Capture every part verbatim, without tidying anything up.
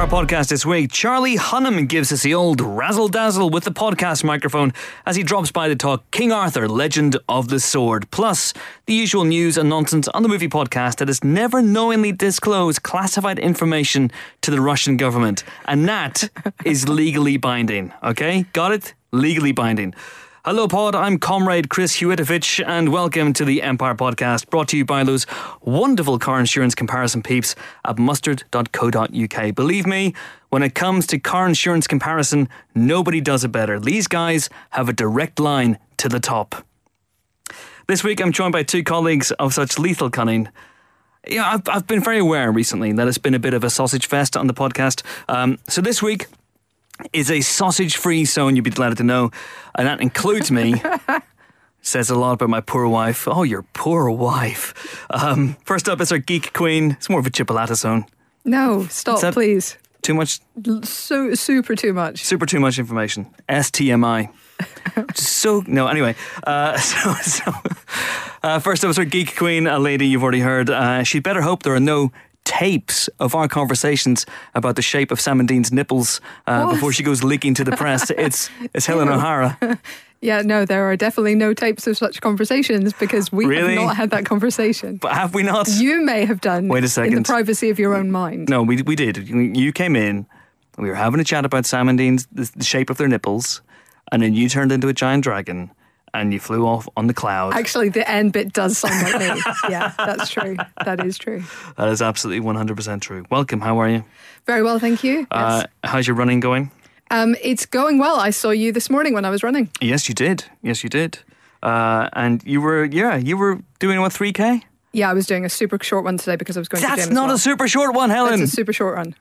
Empire podcast this week, Charlie Hunnam gives us the old razzle-dazzle with the podcast microphone as he drops by to talk King Arthur, Legend of the Sword. Plus, the usual news and nonsense on the movie podcast that has never knowingly disclosed classified information to the Russian government. And that is legally binding, okay? Got it? Legally binding. Hello pod, I'm Comrade Chris Hewitovich and welcome to the Empire Podcast, brought to you by those wonderful car insurance comparison peeps at mustard dot co dot uk. Believe me, when it comes to car insurance comparison, nobody does it better. These guys have a direct line to the top. This week I'm joined by two colleagues of such lethal cunning. Yeah, I've, I've been very aware recently that it's been a bit of a sausage fest on the podcast. Um, so this week is a sausage-free zone, you'd be delighted to know. And that includes me. Says a lot about my poor wife. Oh, your poor wife. Um, first up is our geek queen. It's more of a chipolata zone. No, stop, please. Too much? So super too much. Super too much information. S T M I. So, no, anyway. Uh, so, so uh, first up is our geek queen, a lady you've already heard. Uh, she'd better hope there are no tapes of our conversations about the shape of Sam and Dean's nipples uh, before she goes leaking to the press. It's it's Helen O'Hara. Yeah, no, there are definitely no tapes of such conversations because we really? have not had that conversation. But have we not? You may have done. Wait a second. In the privacy of your own mind. No, we we did. You came in, we were having a chat about Sam and Dean's, the, the shape of their nipples, and then you turned into a giant dragon and you flew off on the cloud. Actually, the end bit does sound like me. Yeah, that's true. That is true. That is absolutely one hundred percent true. Welcome, how are you? Very well, thank you. Uh, yes. How's your running going? Um, it's going well. I saw you this morning when I was running. Yes, you did. Yes, you did. Uh, and you were, yeah, you were doing what, three K? Yeah, I was doing a super short one today because I was going That's to the gym not as well. a super short one, Helen. It's a super short run.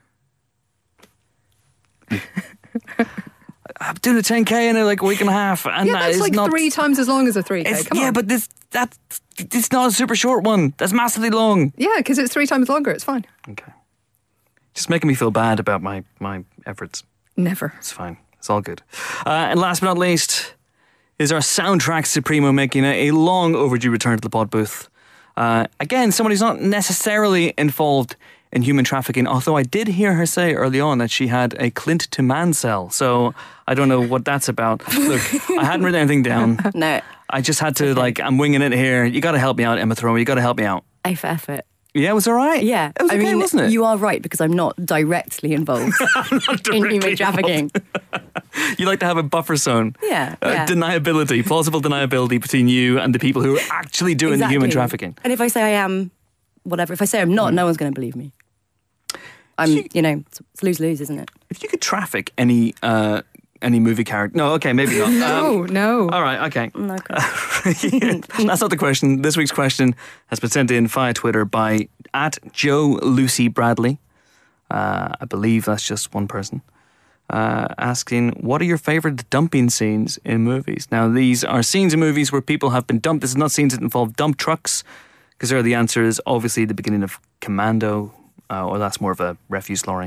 I'm doing a ten K in like a week and a half, and yeah, that that's is like not, three times as long as a three K. Come yeah, on. but this that's it's not a super short one. That's massively long. Yeah, because it's three times longer. It's fine. Okay, just making me feel bad about my my efforts. Never. It's fine. It's all good. Uh, and last but not least is our soundtrack supremo making a, a long overdue return to the pod booth. Uh, again, someone who's not necessarily involved in human trafficking, although I did hear her say early on that she had a Clint to Mansell, so I don't know what that's about. Look, I hadn't written anything down. No. I just had to, like, I'm winging it here. You got to help me out, Emma Thrower. You got to help me out. A for effort. Yeah, it was all right. Yeah. It was I okay, mean, wasn't it? You are right, because I'm not directly involved not directly in human trafficking. You like to have a buffer zone. Yeah, Uh, yeah. Deniability, plausible deniability between you and the people who are actually doing Exactly. the human trafficking. And if I say I am, whatever, if I say I'm not, mm. no one's going to believe me. I'm, you, you know, it's, it's lose-lose, isn't it? If you could traffic any uh, any movie character... No, okay, maybe not. No, um, no. All right, okay. No, yeah, that's not the question. This week's question has been sent in via Twitter by at Joe Lucy Bradley. Uh, I believe that's just one person. Uh, asking, what are your favourite dumping scenes in movies? Now, these are scenes in movies where people have been dumped. This is not scenes that involve dump trucks, because there the answer is obviously the beginning of Commando, uh, or that's more of a refuse lorry.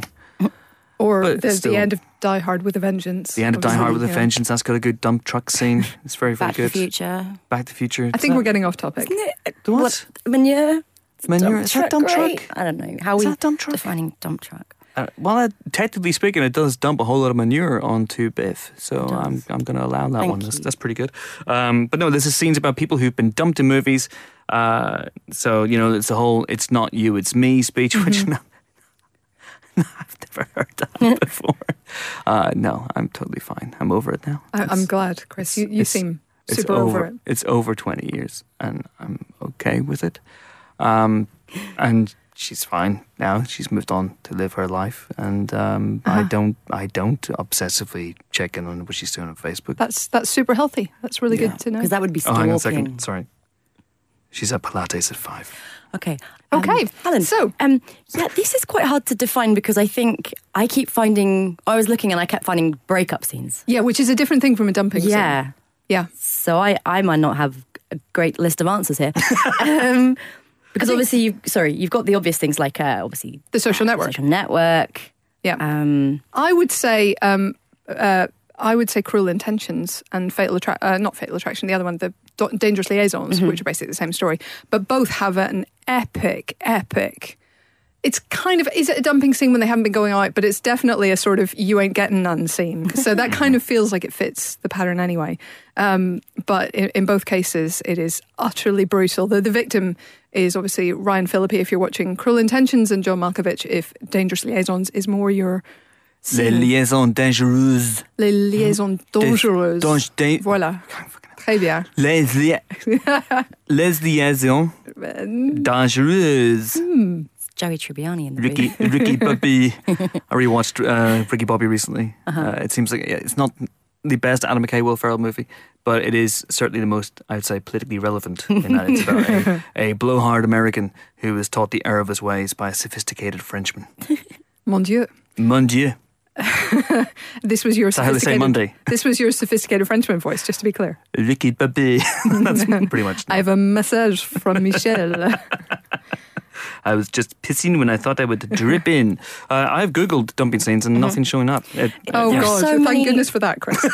Or the, still, the end of Die Hard with a Vengeance. The end of Die Hard with a yeah. Vengeance. That's got a good dump truck scene. It's very, very Back good. to the Future. Back to the Future. I think that, we're getting off topic. The what? what? Manure? Manure? Is that dump truck? Great. I don't know. How Is are we that dump truck? defining dump truck? Uh, well, uh, technically speaking, it does dump a whole lot of manure onto Biff, so I'm I'm going to allow that Thank one. That's, you. that's pretty good. Um, but no, this is scenes about people who've been dumped in movies. Uh, so you know, it's the whole "it's not you, it's me" speech, Mm-hmm. which no, no, I've never heard that before. Uh, no, I'm totally fine. I'm over it now. I, I'm It's- glad, Chris. You, you it's- seem it's super over it. It's over twenty years, and I'm okay with it. Um, and she's fine now. She's moved on to live her life, and um, Uh-huh. I don't. I don't obsessively check in on what she's doing on Facebook. That's that's super healthy. That's really Yeah. good to know. Because that would be oh, stalking. hang on a second. Sorry. She's at Pilates at five. Okay. Um, Okay, Helen. so- um, yeah, this is quite hard to define because I think I keep finding. I was looking and I kept finding breakup scenes. Yeah, which is a different thing from a dumping scene. Yeah. Yeah. So I, I might not have a great list of answers here. um, because obviously, you sorry, you've got the obvious things like uh, obviously The Social Network. social network. Yeah. Um, I would say um, uh, I would say Cruel Intentions and Fatal Attraction, uh, not Fatal Attraction, the other one, the Do- Dangerous Liaisons, Mm-hmm. which are basically the same story, but both have an epic, epic it's kind of, is it a dumping scene when they haven't been going out? But it's definitely a sort of you ain't getting none scene. So that kind of feels like it fits the pattern anyway. Um, but in, in both cases, it is utterly brutal. The, the victim is obviously Ryan Phillippe if you're watching Cruel Intentions, and John Malkovich if Dangerous Liaisons is more your Les liaisons dangereuses. Les liaisons dangereuses. Dange- dan- Voilà. Très bien. Les, lia- les liaisons dangereuses. Mm. Joey Tribbiani in the Ricky, movie. Ricky Bobby. I rewatched uh, Ricky Bobby recently. Uh-huh. Uh, it seems like it's not the best Adam McKay, Will Ferrell movie, but it is certainly the most, I would say, politically relevant in that it's about a, a blowhard American who is taught the error of his ways by a sophisticated Frenchman. Mon Dieu. Mon Dieu. This was your Is that how they say sophisticated. Monday? This was your sophisticated Frenchman voice, just to be clear. Ricky Bobby. That's pretty much. I have a message from Michel. I was just pissing when I thought I would drip in. Uh, I've Googled dumping scenes and nothing's showing up. It, Oh yeah. God! So Thank many- goodness for that, Chris.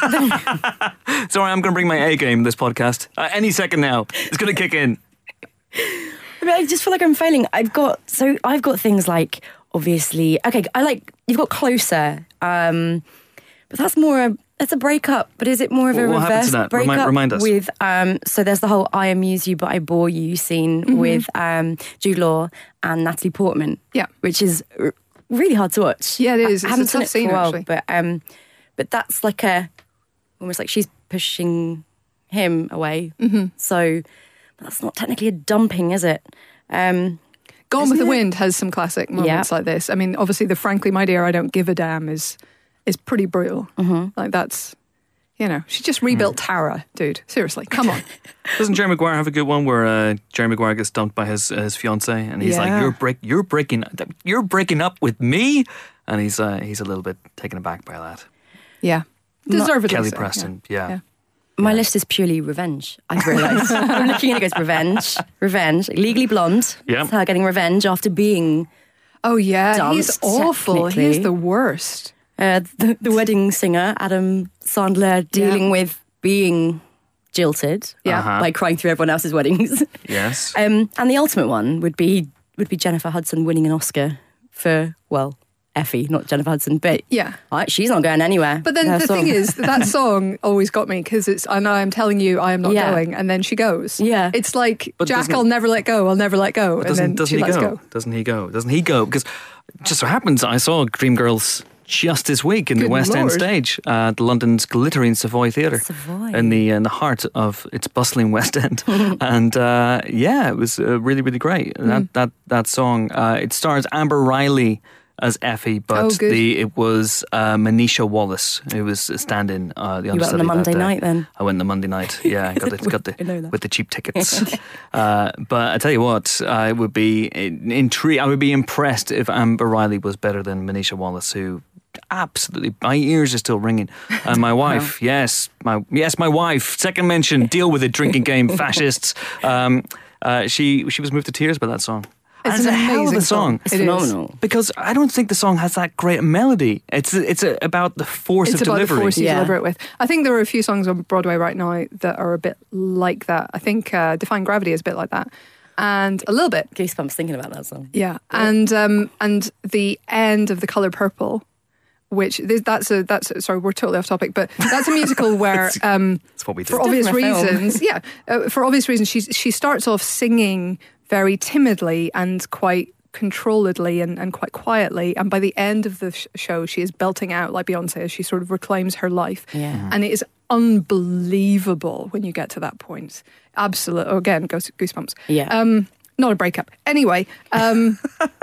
Sorry, I'm going to bring my A game this podcast. Uh, any second now. It's going to kick in. I mean, I just feel like I'm failing. I've got so I've got things like obviously okay. I like you've got Closer, um, but that's more a that's a breakup. But is it more of a What happened reverse to that? breakup? Remind- remind us. With um, so there's the whole I amuse you but I bore you scene Mm-hmm. with um, Jude Law and Natalie Portman. Yeah. which is r- really hard to watch. Yeah, it is. I, It's I haven't a seen tough it for scene, a while, actually. but um, but that's like a almost like she's pushing him away. Mm-hmm. So but that's not technically a dumping, is it? Um, Gone Isn't with the it? Wind has some classic moments Yeah. like this. I mean, obviously, the "Frankly, my dear, I don't give a damn" is is pretty brutal. Mm-hmm. Like that's, you know, she just rebuilt Tara, dude. Seriously, come on. Doesn't Jerry Maguire have a good one where uh, Jerry Maguire gets dumped by his uh, his fiance, and he's Yeah. like, "You're break, you're breaking, you're breaking up with me," and he's uh, he's a little bit taken aback by that. Yeah, deservedly. Kelly so, Preston, yeah. Yeah. My list is purely revenge, I've realised. I'm looking at it, it goes revenge, revenge, Legally Blonde. Yeah. It's her getting revenge after being Oh yeah, Dumped, he's awful. He's technically. the worst. uh, the, the wedding singer, Adam Sandler, dealing Yeah. with being jilted Yeah. Uh-huh. by crying through everyone else's weddings. Yes. um, and the ultimate one would be would be Jennifer Hudson winning an Oscar for, well, Effie, not Jennifer Hudson, but Yeah. uh, she's not going anywhere. But then Her the song. thing is, that song always got me because it's, I know I'm telling you I am not Yeah. going, and then she goes. Yeah. It's like, But Jack, doesn't- I'll never let go, I'll never let go. And doesn't then doesn't she he lets go? go. Doesn't he go? Doesn't he go? Because it just so happens I saw Dreamgirls just this week in the Good West End Lord. stage at London's glittering Savoy Theatre, Savoy. in the in the heart of its bustling West End, and uh, yeah, it was uh, really really great. Mm. That that that song. Uh, it stars Amber Riley as Effie, but Oh, good. the it was uh, Manisha Wallace who was standing. Uh, the You went on understudy a Monday that day. night then? I went on the Monday night. Yeah, got the, got I know the that. with the cheap tickets. uh, but I tell you what, I would be intrigued. I would be impressed if Amber Riley was better than Manisha Wallace, who absolutely my ears are still ringing. And my wife, yes, my yes, my wife. Second mention, deal with it, drinking game, fascists. Um, uh, she she was moved to tears by that song. And It's it's an a hell of amazing a song. song. It's It is. phenomenal. Because I don't think the song has that great melody. It's it's a, about the force It's of about delivery. the force you Yeah. deliver it with. I think there are a few songs on Broadway right now that are a bit like that. I think uh, Defying Gravity is a bit like that. And a little bit, Goosebumps thinking about that song. yeah. And um, and the end of The Colour Purple, which th- that's a that's a, sorry, we're totally off topic, but that's a musical where um, That's what we do. for obvious Definitely a film. reasons, yeah, uh, for obvious reasons, she she starts off singing very timidly and quite controlledly and, and quite quietly, and by the end of the sh- show, she is belting out like Beyonce as she sort of reclaims her life, Yeah. and it is unbelievable when you get to that point. Absolute, oh, again, goose- goosebumps. Yeah. Um, not a breakup. Anyway, um,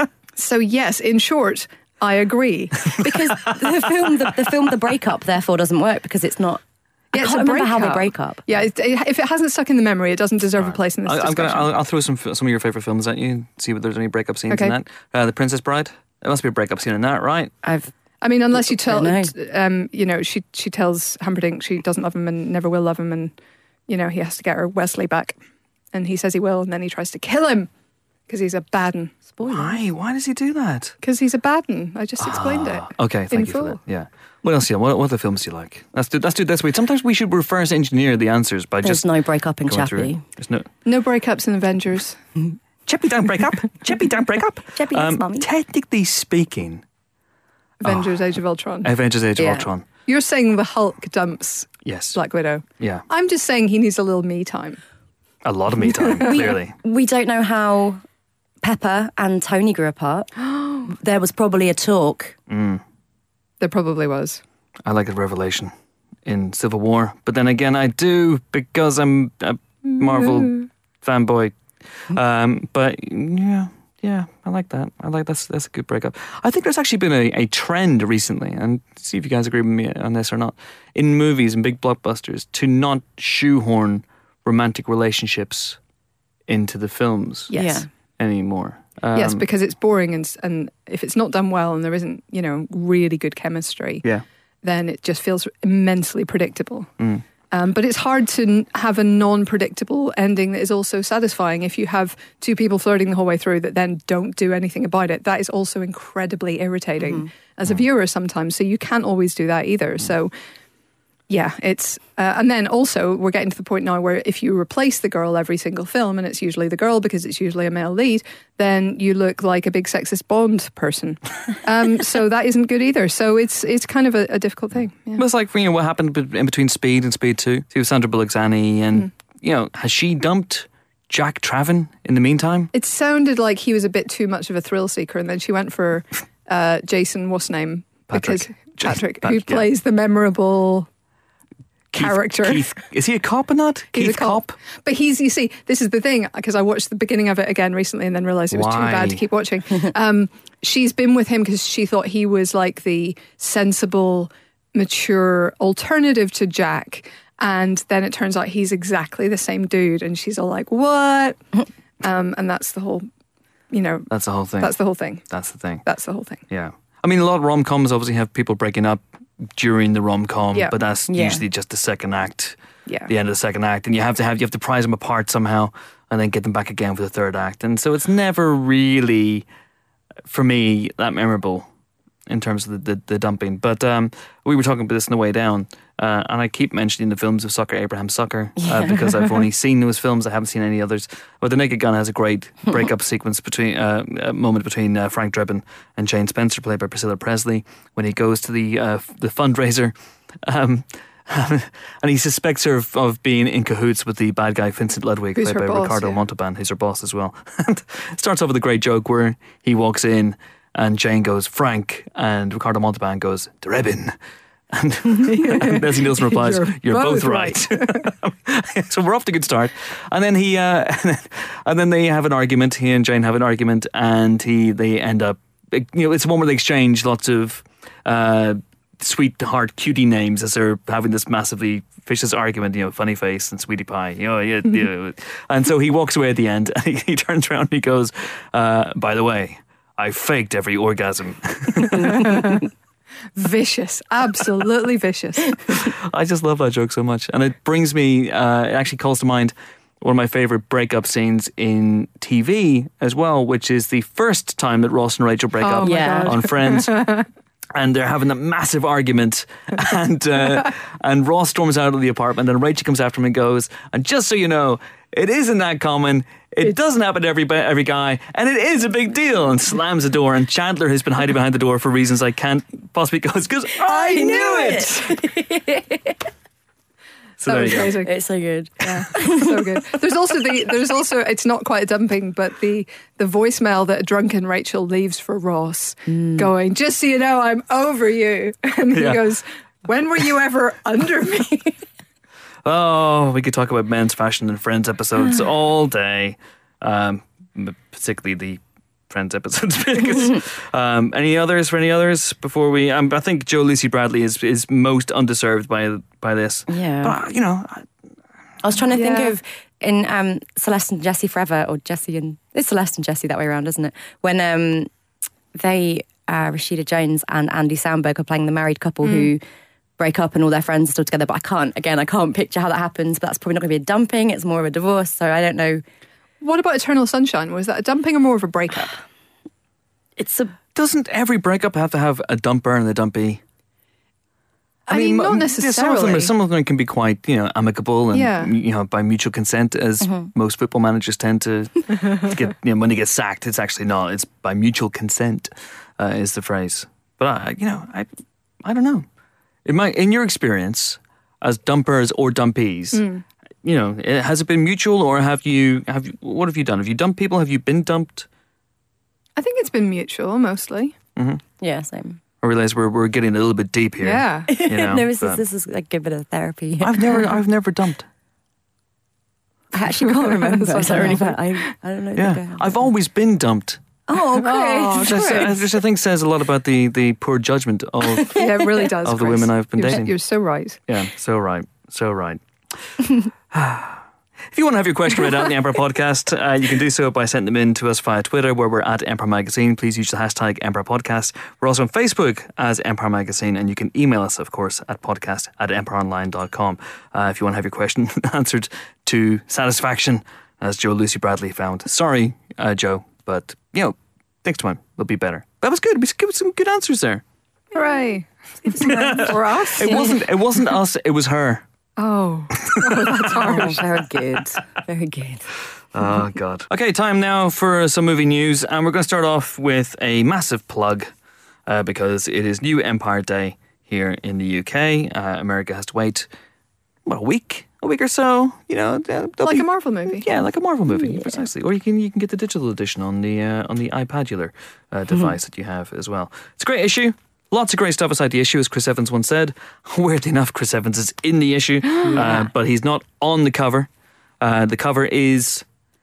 so yes, in short, I agree. Because the film, the, the film, The Breakup, therefore doesn't work because it's not. I Yeah, it's can't a remember how they breakup. break up. Yeah, it, it, if it hasn't stuck in the memory, it doesn't deserve a place in this I, I'm discussion. gonna. I'll, I'll throw some some of your favorite films at you. See if there's any breakup scenes Okay. in that. Uh, the Princess Bride. There must be a breakup scene in that, right? I've I mean, unless you tell, I um, you know, she she tells Humperdinck she doesn't love him and never will love him, and you know he has to get her Wesley back, and he says he will, and then he tries to kill him because he's a bad un. Why? Why does he do that? Because he's a bad un. I just explained it. Okay, thank In you for full. that. Yeah. What else? Yeah. What, what other films do you like? Let's do. Let's do it this way. Sometimes we should reverse engineer the answers by there's just no breakup in going through. Chappie. There's no. No breakups in Avengers. Chippy, don't break up. Chippy, don't break up. Chippy, yes, um, Mummy. Technically speaking, Avengers Age of Ultron. Avengers Age Yeah. of Ultron. You're saying the Hulk dumps Yes. Black Widow. Yeah. I'm just saying he needs a little me time. A lot of me time, clearly. We don't know how Pepper and Tony grew apart. There was probably a talk. There probably was. I like a revelation in Civil War. But then again, I do because I'm a Marvel fanboy. Um, but yeah, yeah, I like that. I like that's that's a good breakup. I think there's actually been a, a trend recently, and see if you guys agree with me on this or not, in movies and big blockbusters to not shoehorn romantic relationships into the films Yes. Yeah. anymore. Um, yes, because it's boring, and s- and if it's not done well and there isn't, you know, really good chemistry, yeah. then it just feels immensely predictable. Mm. Um, but it's hard to n- have a non-predictable ending that is also satisfying. If you have two people flirting the whole way through that then don't do anything about it, that is also incredibly irritating as a viewer sometimes. So you can't always do that either. So yeah, it's uh, and then also we're getting to the point now where if you replace the girl every single film, and it's usually the girl because it's usually a male lead, then you look like a big sexist Bond person. Um, so that isn't good either. So it's it's kind of a, a difficult thing. Yeah. Well, it's like, you know, what happened be- in between Speed and Speed two. See, with Sandra Bullock's Annie, and, you know, has she dumped Jack Traven in the meantime? It sounded like he was a bit too much of a thrill seeker, and then she went for uh, Jason, what's name? Patrick. Because Jason Patrick, Pat- who yeah. plays the memorable Keith- character. Keith, is he a cop or not? He's Keith a cop. Cop? But he's, you see, this is the thing, because I watched the beginning of it again recently and then realised it was too Why? bad to keep watching. Um, she's been with him because she thought he was like the sensible, mature alternative to Jack. And then it turns out he's exactly the same dude. And she's all like, what? um, and that's the whole, you know, That's the whole thing. that's the whole thing. That's the thing. That's the whole thing. Yeah. I mean, a lot of rom-coms obviously have people breaking up during the rom-com, Yeah. but that's Yeah. usually just the second act, Yeah. the end of the second act, and you have to have you have to prise them apart somehow, and then get them back again for the third act, and so it's never really, for me, that memorable in terms of the, the, the dumping. But um, we were talking about this on the way down, uh, and I keep mentioning the films of Sucker, Abraham Sucker, uh, because I've only seen those films. I haven't seen any others. But The Naked Gun has a great breakup sequence between uh, a moment between uh, Frank Drebin and Jane Spencer, played by Priscilla Presley, when he goes to the uh, the fundraiser. Um, and he suspects her of, of being in cahoots with the bad guy Vincent Ludwig, Who's played her by boss, Ricardo yeah. Montalban, who's her boss as well. And it starts off with a great joke where he walks in and Jane goes, Frank, and Ricardo Montalban goes, Drebin. And, and Leslie Nielsen replies, You're you're, both, both right. So we're off to a good start. And then he, uh, and then they have an argument. He and Jane have an argument, and he they end up. You know, it's one where they exchange lots of uh, sweetheart, cutie names as they're having this massively vicious argument. You know, funny face and sweetie pie. You know, yeah, yeah. And so he walks away at the end, and he, he turns around and he goes, uh, "By the way, I faked every orgasm." Vicious. Absolutely vicious. I just love that joke so much. And it brings me, uh, it actually calls to mind one of my favourite breakup scenes in T V as well, which is the first time that Ross and Rachel break Oh up my Yeah. God. on Friends. And they're having a massive argument, and uh, and Ross storms out of the apartment, and Rachel comes after him and goes, and just so you know, it isn't that common. It doesn't happen to every every guy, and it is a big deal. And slams the door. And Chandler, who's been hiding behind the door for reasons I can't possibly, goes, because I, knew it. So That there was you go. amazing. It's so good. Yeah, so good. There's also the there's also it's not quite a dumping, but the the voicemail that a drunken Rachel leaves for Ross, going, "Just so you know, I'm over you," and he Yeah. goes, "When were you ever under me?" Oh, we could talk about men's fashion and Friends episodes all day, um, particularly the Friends episodes. Because, um, any others for any others before we? Um, I think Joe Lucy Bradley is is most undeserved by by this. Yeah. But you know, I- I was trying to Yeah. think of in um, Celeste and Jesse Forever, or Jesse and it's Celeste and Jesse that way around, isn't it? When um, they, uh, Rashida Jones and Andy Samberg are playing the married couple who break up and all their friends are still together. But I can't, again, I can't picture how that happens. But that's probably not going to be a dumping. It's more of a divorce. So I don't know. What about Eternal Sunshine? Was that a dumping or more of a breakup? It's a doesn't every breakup have to have a dumper and a dumpy? I mean, not mo- necessarily. Some of, them are, some of them can be quite, you know, amicable and, Yeah. you know, by mutual consent, as Mm-hmm. most football managers tend to, to get, you know, when they get sacked, it's actually not. It's by mutual consent, uh, is the phrase. But, I, you know, I I don't know. In, my, in your experience, as dumpers or dumpees, Hmm. you know, it- has it been mutual, or have you, have you, what have you done? Have you dumped people? Have you been dumped? I think it's been mutual mostly. Yeah, same. I realise we're, we're getting a little bit deep here. Yeah. You know, no, this but- is, this is like a bit of therapy. I've never, I've never dumped. I actually can't remember. That's Is that really awful. bad? I, I don't know. Yeah, think I have. I've always been dumped. Oh, great. Oh, Which I, which I think says a lot about the, the poor judgment of. Yeah, it really does. Of the Chris. women I've been you're, dating. You're so right. Yeah, so right, so right. If you want to have your question read out in the Empire Podcast, uh, you can do so by sending them in to us via Twitter, where we're at Empire Magazine. Please use the hashtag Empire Podcast. We're also on Facebook as Empire Magazine, and you can email us, of course, at podcast at empireonline dot com uh, if you want to have your question answered to satisfaction, as Joe Lucy Bradley found. Sorry, uh, Joe, but, you know, next time we'll be better. That was good. We gave some good answers there. Hooray. For us? It wasn't. It wasn't us. It was her. Oh. Oh, very good. Very good. Oh, God. Okay, time now for some movie news. And we're going to start off with a massive plug uh, because it is New Empire Day here in the U K. Uh, America has to wait, what, a week? A week or so? You know, they'll Like be- a Marvel movie. Yeah, like a Marvel movie, precisely. Or you can you can get the digital edition on the uh, on the iPadular uh, device that you have as well. It's a great issue. Lots of great stuff inside the issue, as Chris Evans once said. Weirdly enough, Chris Evans is in the issue, uh, but he's not on the cover. Uh, the cover is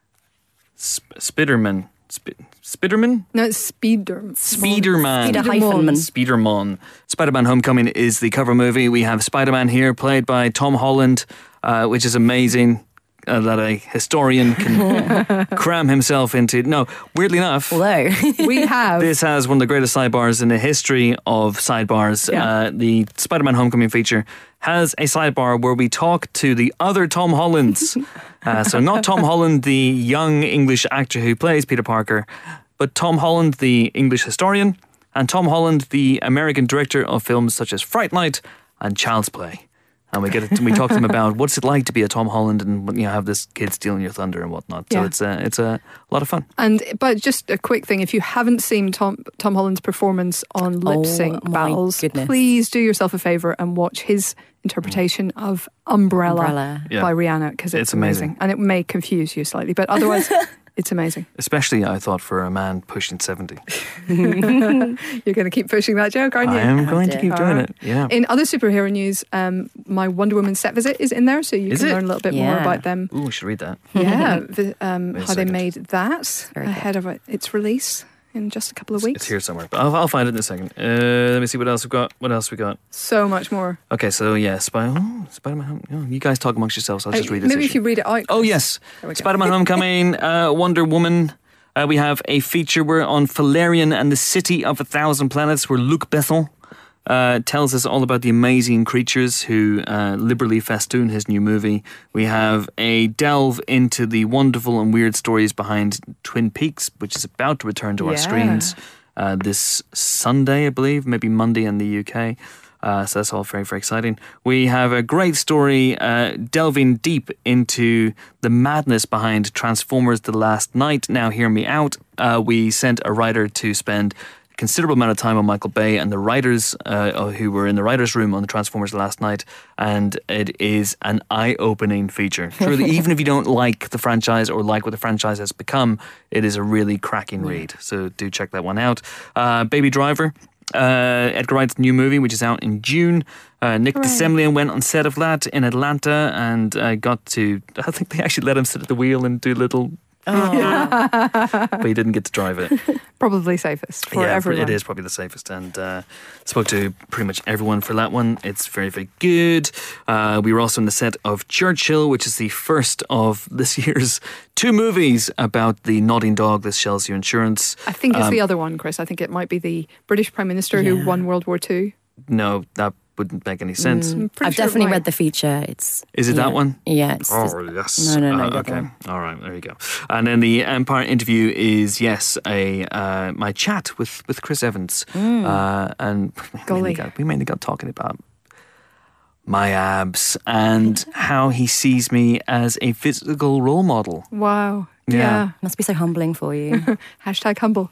Sp- Spiderman. Sp- Spiderman? No, it's Speederman. Spiderman. Spider hyphen man. Spiderman. Spider-Man Homecoming is the cover movie. We have Spider-Man here, played by Tom Holland, uh, which is amazing. Uh, that a historian can cram himself into. No, weirdly enough, Although, We have. this has one of the greatest sidebars in the history of sidebars. Yeah. Uh, the Spider-Man Homecoming feature has a sidebar where we talk to the other Tom Hollands. uh, so not Tom Holland, the young English actor who plays Peter Parker, but Tom Holland, the English historian, and Tom Holland, the American director of films such as Fright Night and Child's Play. And we get it, we talk to them about what's it like to be a Tom Holland and, you know, have this kid stealing your thunder and whatnot. So Yeah. it's a, it's a lot of fun. And but just a quick thing: if you haven't seen Tom Tom Holland's performance on Lip Oh, Sync my Battles, goodness. please do yourself a favor and watch his interpretation of Umbrella, Umbrella. Yeah. by Rihanna, because it's, It's amazing. and it may confuse you slightly, but otherwise it's amazing. Especially, I thought, for a man pushing seventy. You're going to keep pushing that joke, aren't you? I am going to dear. keep doing Alright. it. Yeah. In other superhero news, um, my Wonder Woman set visit is in there, so you Is can it? learn a little bit more Yeah. about them. Ooh, we should read that. Yeah, the, um, Wait a how they second. made that Very ahead of it, its release in just a couple of It's, weeks. it's here somewhere, but I'll, I'll find it in a second. Uh, let me see what else we've got. What else we got? So much more. Okay, so yeah, Spy- oh, Spider-Man. Home- oh, you guys talk amongst yourselves. I'll just Uh, read this. Maybe if issue. you read it out. Oh Chris. yes, There we go. Spider-Man Homecoming, uh, Wonder Woman. Uh, we have a feature. We're on Valerian and the City of a Thousand Planets, where Luc Besson uh, tells us all about the amazing creatures who uh, liberally festoon his new movie. We have a delve into the wonderful and weird stories behind Twin Peaks, which is about to return to our Yeah. screens uh, this Sunday, I believe, maybe Monday in the U K. Uh, so that's all very, very exciting. We have a great story uh, delving deep into the madness behind Transformers The Last Night. Now, hear me out. Uh, we sent a writer to spend a considerable amount of time on Michael Bay and the writers uh, who were in the writer's room on the Transformers The Last Night. And it is an eye-opening feature. Truly, even if you don't like the franchise or like what the franchise has become, it is a really cracking read. So do check that one out. Uh, Baby Driver. Uh, Edgar Wright's new movie, which is out in June. Uh, Nick Hooray. DeSemlian went on set of that in Atlanta and uh, got to, I think they actually let him sit at the wheel and do little, but he didn't get to drive it. Probably safest for yeah, everyone. it is probably the safest. And uh, spoke to pretty much everyone for that one. It's very, very good. Uh, we were also on the set of Churchill, which is the first of this year's two movies about the nodding dog that sells you insurance. I think it's Um, the other one, Chris. I think it might be the British Prime Minister Yeah. who won World War Two. No, that wouldn't make any sense. I'm pretty I've sure it definitely might. read the feature. It's Is it yeah. that one? Yeah. It's Oh, yes. No, no, no, Uh, the other okay. one. All right. There you go. And then the Empire interview is, yes, a uh, my chat with, with Chris Evans. Uh, and we mainly, Golly. got, we mainly got talking about my abs and how he sees me as a physical role model. Wow. Yeah. Yeah. Must be so humbling for you. Hashtag humble.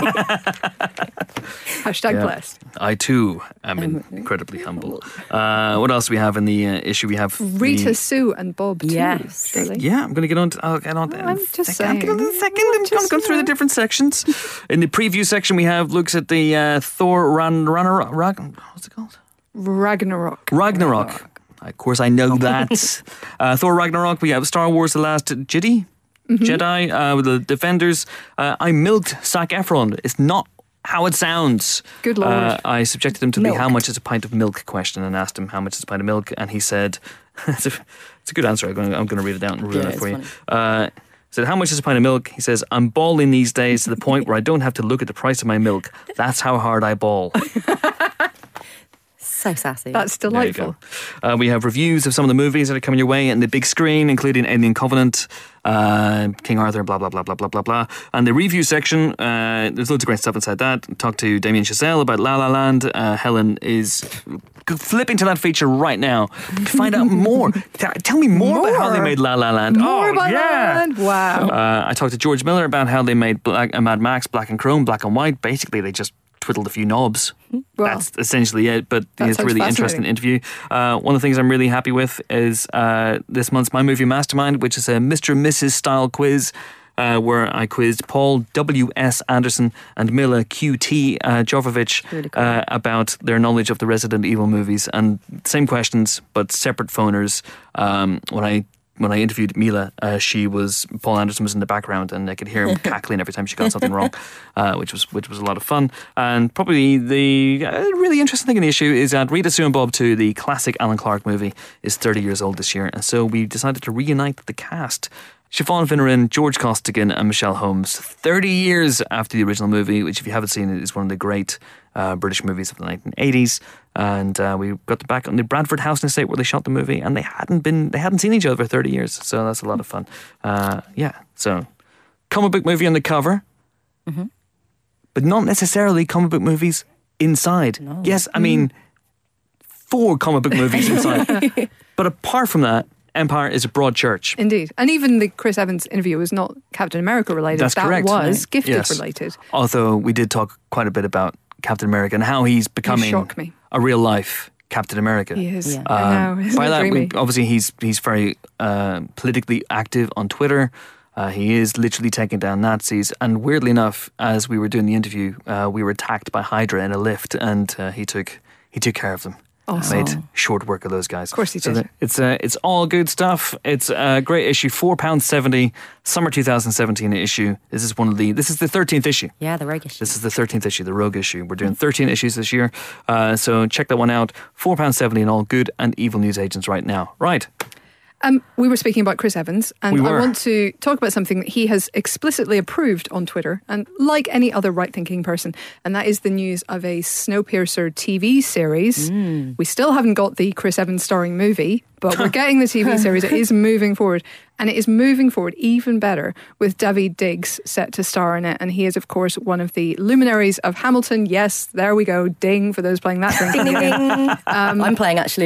Hashtag Yeah. blessed. I too am in- incredibly humble. Uh, what else do we have in the uh, issue? We have Rita the- Sue and Bob too. Yes. Really. Yeah, I'm going to get on. To, I'll get on. To, I'm in a just second. I'm saying. going to second. I'm going to go through the different sections. In the preview section, we have looks at the uh, Thor Ran Ragnarok. Rag, what's it called? Ragnarok. Ragnarok. Of course, I know that. uh, Thor Ragnarok. We have Star Wars: The Last Jedi. Mm-hmm. Jedi uh, with the Defenders. Uh, I milked Zac Efron. It's not how it sounds. Good Lord. Uh, I subjected him to the Milked. how much is a pint of milk question and asked him how much is a pint of milk, and he said, it's, a, it's a good answer. I'm going, to, I'm going to read it out and ruin Yeah, it for it's you. Uh, said, how much is a pint of milk? He says, I'm balling these days to the point where I don't have to look at the price of my milk. That's how hard I ball. So sassy. That's There you delightful. go. Uh, we have reviews of some of the movies that are coming your way in the big screen, including Alien Covenant, uh, King Arthur, blah, blah, blah, blah, blah, blah, blah. And the review section, uh, there's loads of great stuff inside that. Talk to Damien Chazelle about La La Land. Uh, Helen is flipping to that feature right now to find out more. T- Tell me more, about how they More. made La La Land. More oh, about yeah. La La Land? Wow. Uh, I talked to George Miller about how they made Black, uh, Mad Max, Black and Chrome, Black and White. Basically, they just twiddled a few knobs. Well, That's essentially it, but that it's a sounds really interesting fascinating. interview. Uh, one of the things I'm really happy with is uh, this month's My Movie Mastermind, which is a Mister and Missus style quiz. Uh, where I quizzed Paul W S Anderson and Mila Q T uh, Jovovich Really cool. uh, about their knowledge of the Resident Evil movies, and same questions but separate phoners. Um, when I when I interviewed Mila, uh, she was Paul Anderson was in the background, and I could hear him cackling every time she got something wrong, uh, which was which was a lot of fun. And probably the uh, really interesting thing in the issue is that Rita Sue and Bob two, the classic Alan Clark movie, is thirty years old this year, and so we decided to reunite the cast. Siobhan Finneran, George Costigan and Michelle Holmes, thirty years after the original movie, which if you haven't seen it is one of the great uh, British movies of the nineteen eighties. And uh, we got them back on the Bradford House estate where they shot the movie, and they hadn't been they hadn't seen each other for thirty years, so that's a lot of fun. Uh, yeah, so comic book movie on the cover, Mm-hmm. but not necessarily comic book movies inside. No. Yes, I mean four comic book movies inside, but apart from that, Empire is a broad church. Indeed. And even the Chris Evans interview was not Captain America related. That's that correct. was Gifted Yes. related. Although we did talk quite a bit about Captain America and how he's becoming shock me. a real life Captain America. He is. Yeah. I know. Um, Isn't by it that, dreamy? we, obviously, he's he's very uh, politically active on Twitter. Uh, he is literally taking down Nazis. And weirdly enough, as we were doing the interview, uh, we were attacked by Hydra in a lift, and uh, he took he took care of them. Awesome. Made short work of those guys. Of course he so did. the- it's uh, it's all good stuff. It's a great issue, four pounds seventy, summer two thousand seventeen issue. This is one of the. This is the thirteenth issue. Yeah, the roguish. This is the thirteenth issue, the Rogue issue. We're doing thirteen issues this year, uh, so check that one out. four pounds seventy in all good and evil news agents right now. Right. Um, we were speaking about Chris Evans, and We I were. want to talk about something that he has explicitly approved on Twitter, and like any other right-thinking person, and that is the news of a Snowpiercer T V series. Mm. We still haven't got the Chris Evans starring movie, but we're getting the T V series. It is moving forward, and it is moving forward even better with Daveed Diggs set to star in it, and he is, of course, one of the luminaries of Hamilton. Yes, there we go, ding for those playing that drinking Ding, ding, game. ding. I'm playing actually.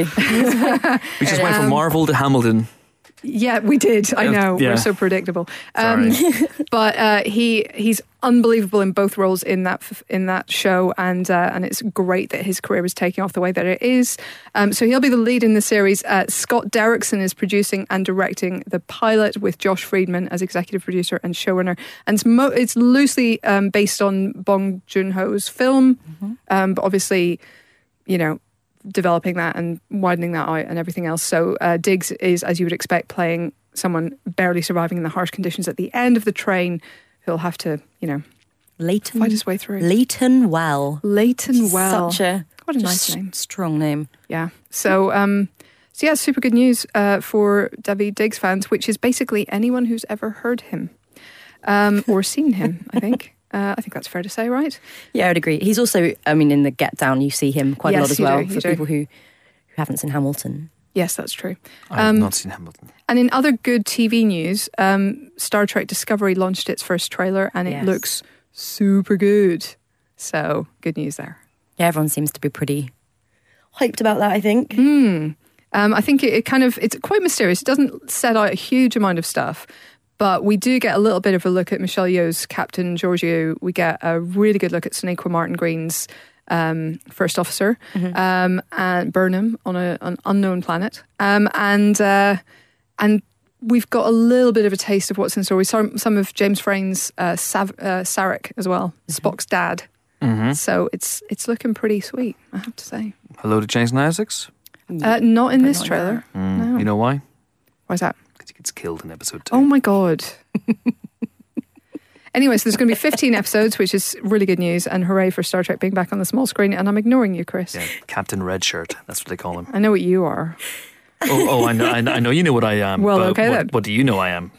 We just went from Marvel to Hamilton. Yeah, we did. I Uh, know. yeah. We're so predictable. Um, but uh, he he's unbelievable in both roles in that f- in that show, and uh, and it's great that his career is taking off the way that it is. Um, so he'll be the lead in the series. Uh, Scott Derrickson is producing and directing the pilot with Josh Friedman as executive producer and showrunner. And it's, mo- it's loosely um, based on Bong Joon-ho's film, um, but obviously, you know, developing that and widening that out and everything else. So uh, Diggs is, as you would expect, playing someone barely surviving in the harsh conditions at the end of the train who'll have to, you know, Leighton. fight his way through. Leighton Well. Leighton Well. Such a What a just nice name. Strong name. Yeah. So, um, so yeah, super good news uh, for Daveed Diggs fans, which is basically anyone who's ever heard him um, or seen him, I think. Uh, I think that's fair to say, right? Yeah, I would agree. He's also, I mean, in the Get Down, you see him quite a Yes, lot as you well do, you for do. people who, who haven't seen Hamilton. Yes, that's true. I've Um, not seen Hamilton. And in other good T V news, um, Star Trek Discovery launched its first trailer, and it Yes. looks super good. So good news there. Yeah, everyone seems to be pretty hyped about that, I think. Mm. Um, I think it, it kind of, it's quite mysterious. It doesn't set out a huge amount of stuff, but we do get a little bit of a look at Michelle Yeoh's Captain Georgiou. We get a really good look at Sonequa Martin Green's um, first officer, mm-hmm. um, and Burnham on a, an unknown planet. Um, and uh, and we've got a little bit of a taste of what's in store. We saw some of James Frain's uh, Sav- uh, Sarek as well, mm-hmm. Spock's dad. Mm-hmm. So it's it's looking pretty sweet, I have to say. Hello to Jason Isaacs? Uh, not in but this not trailer. Mm, No. You know why? Why's that? Because he gets killed in episode two. Oh my God. Anyway, so there's going to be fifteen episodes, which is really good news, and hooray for Star Trek being back on the small screen. And I'm ignoring you, Chris. Yeah, Captain Redshirt. That's what they call him. I know what you are. oh, oh, I know, I know, I know you know what I am. Well, but okay what, then. What do you know I am?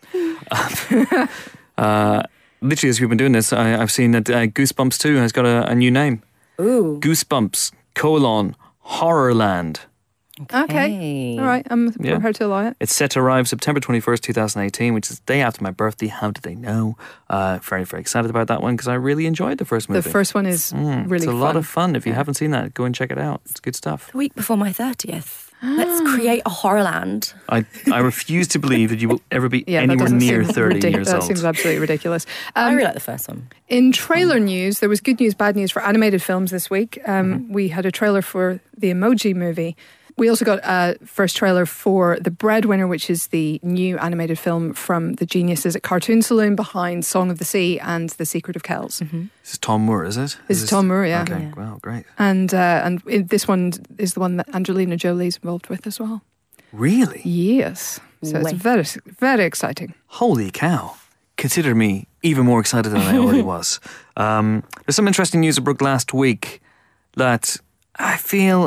uh, literally, as we've been doing this, I, I've seen that uh, Goosebumps two has got a, a new name. Ooh. Goosebumps, colon, Horrorland. Okay. All right. I'm Yeah. prepared to allow it. It's set to arrive September twenty-first, twenty eighteen, which is the day after my birthday. How did they know? Uh, very, very excited about that one because I really enjoyed the first movie. The first one is Mm, really It's a fun. lot of fun. If you haven't seen that, go and check it out. It's good stuff. The week before my thirtieth. Let's create a Horrorland. I, I refuse to believe that you will ever be Yeah, that anywhere doesn't near seem thirty ridic- years That old. seems absolutely ridiculous. I Um, really like the first one. in trailer news, there was good news, bad news for animated films this week. Um, Mm-hmm. We had a trailer for the Emoji Movie. We also got a first trailer for The Breadwinner, which is the new animated film from the geniuses at Cartoon Saloon behind Song of the Sea and The Secret of Kells. Mm-hmm. This is Tom Moore, is it? This is Tom Moore, yeah. Okay, Yeah. well, great. And uh, and it, this one is the one that Angelina Jolie's involved with as well. Really? Yes. So Way. it's very, very exciting. Holy cow. Consider me even more excited than I already was. Um, there's some interesting news that broke last week that I feel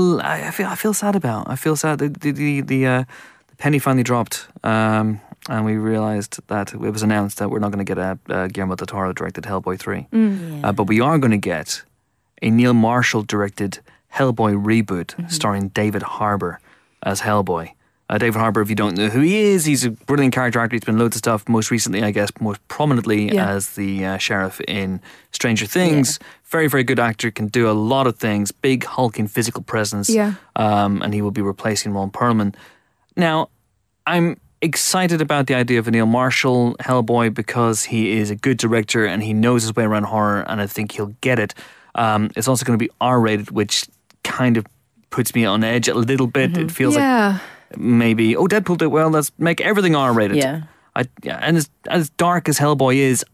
I feel I feel sad about. I feel sad. The the the, the, uh, the penny finally dropped, um, and we realised that it was announced that we're not going to get a, a Guillermo del Toro directed Hellboy three, Yeah. uh, but we are going to get a Neil Marshall directed Hellboy reboot starring David Harbour as Hellboy. Uh, David Harbour, if you don't know who he is, he's a brilliant character actor. He's been loads of stuff. Most recently, I guess, most prominently Yeah. as the uh, sheriff in Stranger Things. Very, very good actor. Can do a lot of things. Big, hulking physical presence. Yeah. Um, and he will be replacing Ron Perlman. Now, I'm excited about the idea of a Neil Marshall Hellboy because he is a good director and he knows his way around horror, and I think he'll get it. Um, it's also going to be R-rated, which kind of puts me on edge a little bit. It feels like Yeah. maybe, oh, Deadpool did well, let's make everything R-rated. Yeah. I, yeah, and as, as dark as Hellboy is,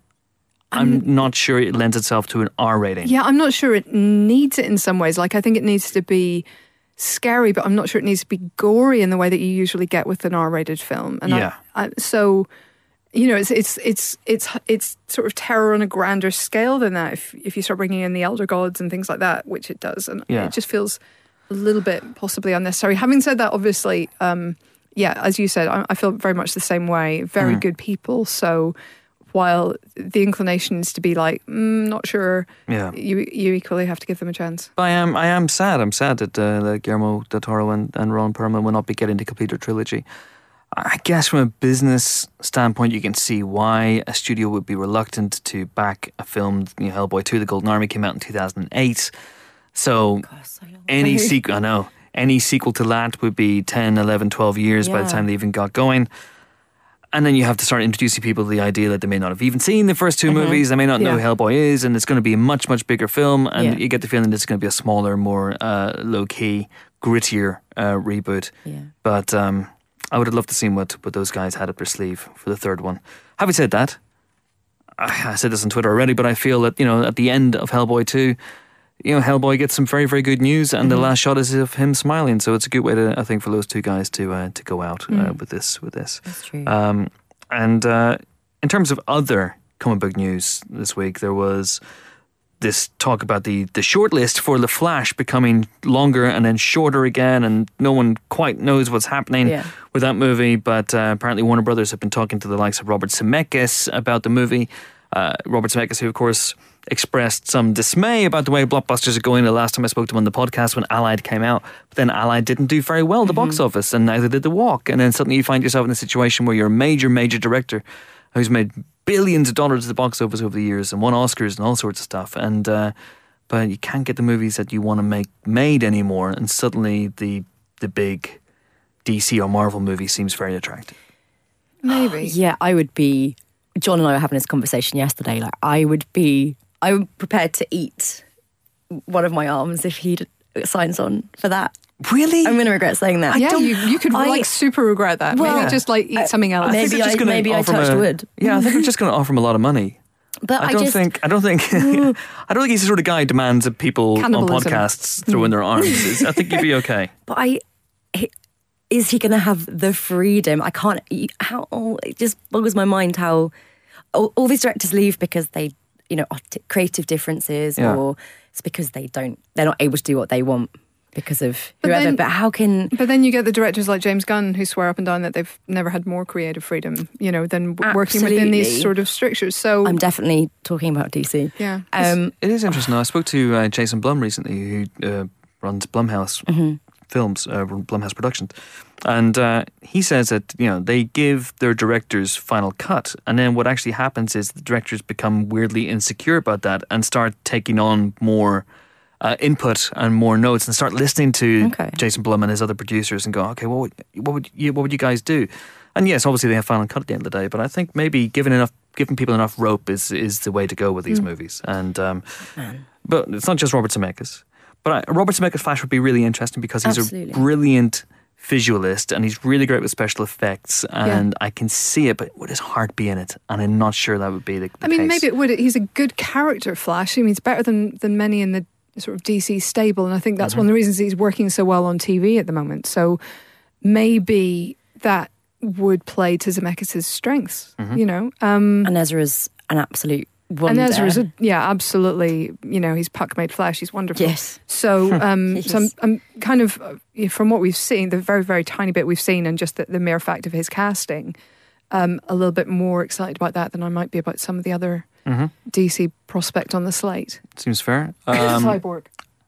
I'm not sure it lends itself to an R rating. Yeah, I'm not sure it needs it in some ways. Like, I think it needs to be scary, but I'm not sure it needs to be gory in the way that you usually get with an R-rated film. And Yeah. I, I, so, you know, it's it's it's it's it's sort of terror on a grander scale than that. If if you start bringing in the elder gods and things like that, which it does, and Yeah. it just feels a little bit possibly unnecessary. Having said that, obviously, um, yeah, as you said, I, I feel very much the same way. Very good people, so. While the inclination is to be like, mm, not sure, Yeah. you you equally have to give them a chance. But I am, I am sad. I'm sad that, uh, that Guillermo del Toro and, and Ron Perlman will not be getting to complete their trilogy. I guess from a business standpoint, you can see why a studio would be reluctant to back a film. You know, Hellboy two, The Golden Army came out in two thousand eight. So God, so long. any sequel, I know, any sequel to that would be ten, eleven, twelve years by the Yeah. time they even got going. And then you have to start introducing people to the idea that they may not have even seen the first 2 movies. They may not know Yeah. who Hellboy is, and it's going to be a much, much bigger film. And Yeah. you get the feeling it's going to be a smaller, more uh, low-key, grittier uh, reboot. Yeah. But um, I would have loved to see what, what those guys had up their sleeve for the third one. Having said that, I, I said this on Twitter already, but I feel that, you know, at the end of Hellboy two, you know, Hellboy gets some very, very good news, and the last shot is of him smiling. So it's a good way to, I think, for those two guys to uh, to go out uh, with this. With this, That's true. um, and uh, in terms of other comic book news this week, there was this talk about the the shortlist for The Flash becoming longer and then shorter again, and no one quite knows what's happening Yeah. with that movie. But uh, apparently, Warner Brothers have been talking to the likes of Robert Zemeckis about the movie. Uh, Robert Zemeckis, who of course expressed some dismay about the way blockbusters are going the last time I spoke to him on the podcast when Allied came out. But then Allied didn't do very well at the box office, and neither did The Walk. And then suddenly you find yourself in a situation where you're a major, major director who's made billions of dollars at the box office over the years and won Oscars and all sorts of stuff. And uh, but you can't get the movies that you want to make made anymore. And suddenly the the big D C or Marvel movie seems very attractive. Maybe. Yeah, I would be. John and I were having this conversation yesterday. Like, I would be. I'm prepared to eat one of my arms if he signs on for that. Really? I'm going to regret saying that. Yeah, you, you could I- like super regret that. Well, maybe just like eat something else. I think Maybe they're just I- gonna maybe I offer touched him a- wood. Yeah, I think we're just going to offer him a lot of money. But I I, don't just think. I don't think. I don't think he's the sort of guy who demands that people on Cannibalism. podcasts throw in their arms. I think you'd be okay. But I. He, is he going to have the freedom? I can't. How? Oh, it just boggles my mind how all, all these directors leave because they, you know, art- creative differences, Yeah. or it's because they don't. They're not able to do what they want because of But whoever. then- but how can? But then you get the directors like James Gunn who swear up and down that they've never had more creative freedom, you know, than w- working within these Absolutely. sort of strictures. So I'm definitely talking about D C. yeah, Um, It is interesting. I spoke to uh, Jason Blum recently, who uh, runs Blumhouse Films, uh, Blumhouse Productions, and uh, he says that you know they give their directors final cut, and then what actually happens is the directors become weirdly insecure about that and start taking on more uh, input and more notes, and start listening to Okay. Jason Blum and his other producers and go, okay, what would what would you what would you guys do? And yes, obviously they have final cut at the end of the day, but I think maybe giving enough giving people enough rope is is the way to go with these movies. And um, but it's not just Robert Zemeckis. But I, Robert Zemeckis' Flash would be really interesting because he's Absolutely. a brilliant visualist and he's really great with special effects, and I can see it, but would his heart be in it? And I'm not sure that would be the, the I mean, case. maybe it would. He's a good character, Flash. I mean, he's better than than many in the sort of D C stable, and I think that's one of the reasons he's working so well on T V at the moment. So maybe that would play to Zemeckis' strengths. You know, um, and Ezra's an absolute wonder. and Ezra's a, yeah, absolutely. You know, he's puck made flesh. He's wonderful. Yes. So, um, Yes. so I'm, I'm kind of uh, yeah, from what we've seen, the very very tiny bit we've seen, and just the, the mere fact of his casting, um, a little bit more excited about that than I might be about some of the other D C prospect on the slate. Seems fair. Um, Cyborg.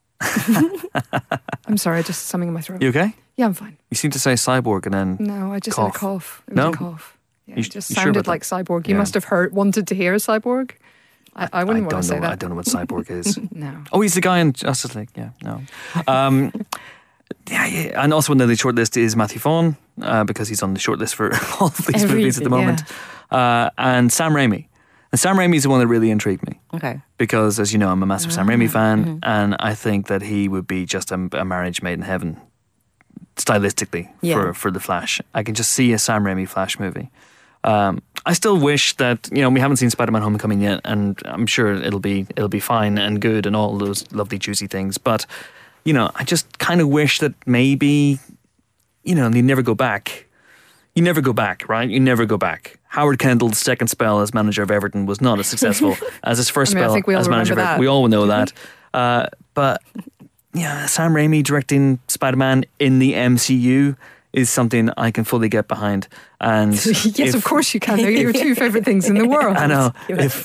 I'm sorry, I just something in my throat. you okay? Yeah, I'm fine. You seem to say cyborg and then No, I just Cough. had a cough. It was No? a cough. Yeah, You- it just you sure sounded about like cyborg. You Yeah. must have heard, wanted to hear a cyborg. I, I I wouldn't want don't to say know. that. I don't know what cyborg is. No. Oh, he's the guy in Justice League. Yeah, no. Um, yeah, yeah, and also on the shortlist is Matthew Vaughn uh, because he's on the shortlist for all of these movies at the Everything, moment, uh, and Sam Raimi. And Sam Raimi is the one that really intrigued me Okay. because, as you know, I'm a massive Sam Raimi fan, Mm-hmm. and I think that he would be just a, a marriage made in heaven, stylistically Yeah. for for the Flash. I can just see a Sam Raimi Flash movie. Um, I still wish that you know we haven't seen Spider-Man: Homecoming yet, and I'm sure it'll be it'll be fine and good and all those lovely juicy things. But you know, I just kind of wish that maybe you know you never go back. You never go back, right? You never go back. Howard Kendall's second spell as manager of Everton was not as successful as his first I mean, I spell think we all as manager of remember Everton. that. We all know that. Uh, but yeah, Sam Raimi directing Spider-Man in the M C U is something I can fully get behind. And yes, if- of course you can. They're your two favourite things in the world. I know. If,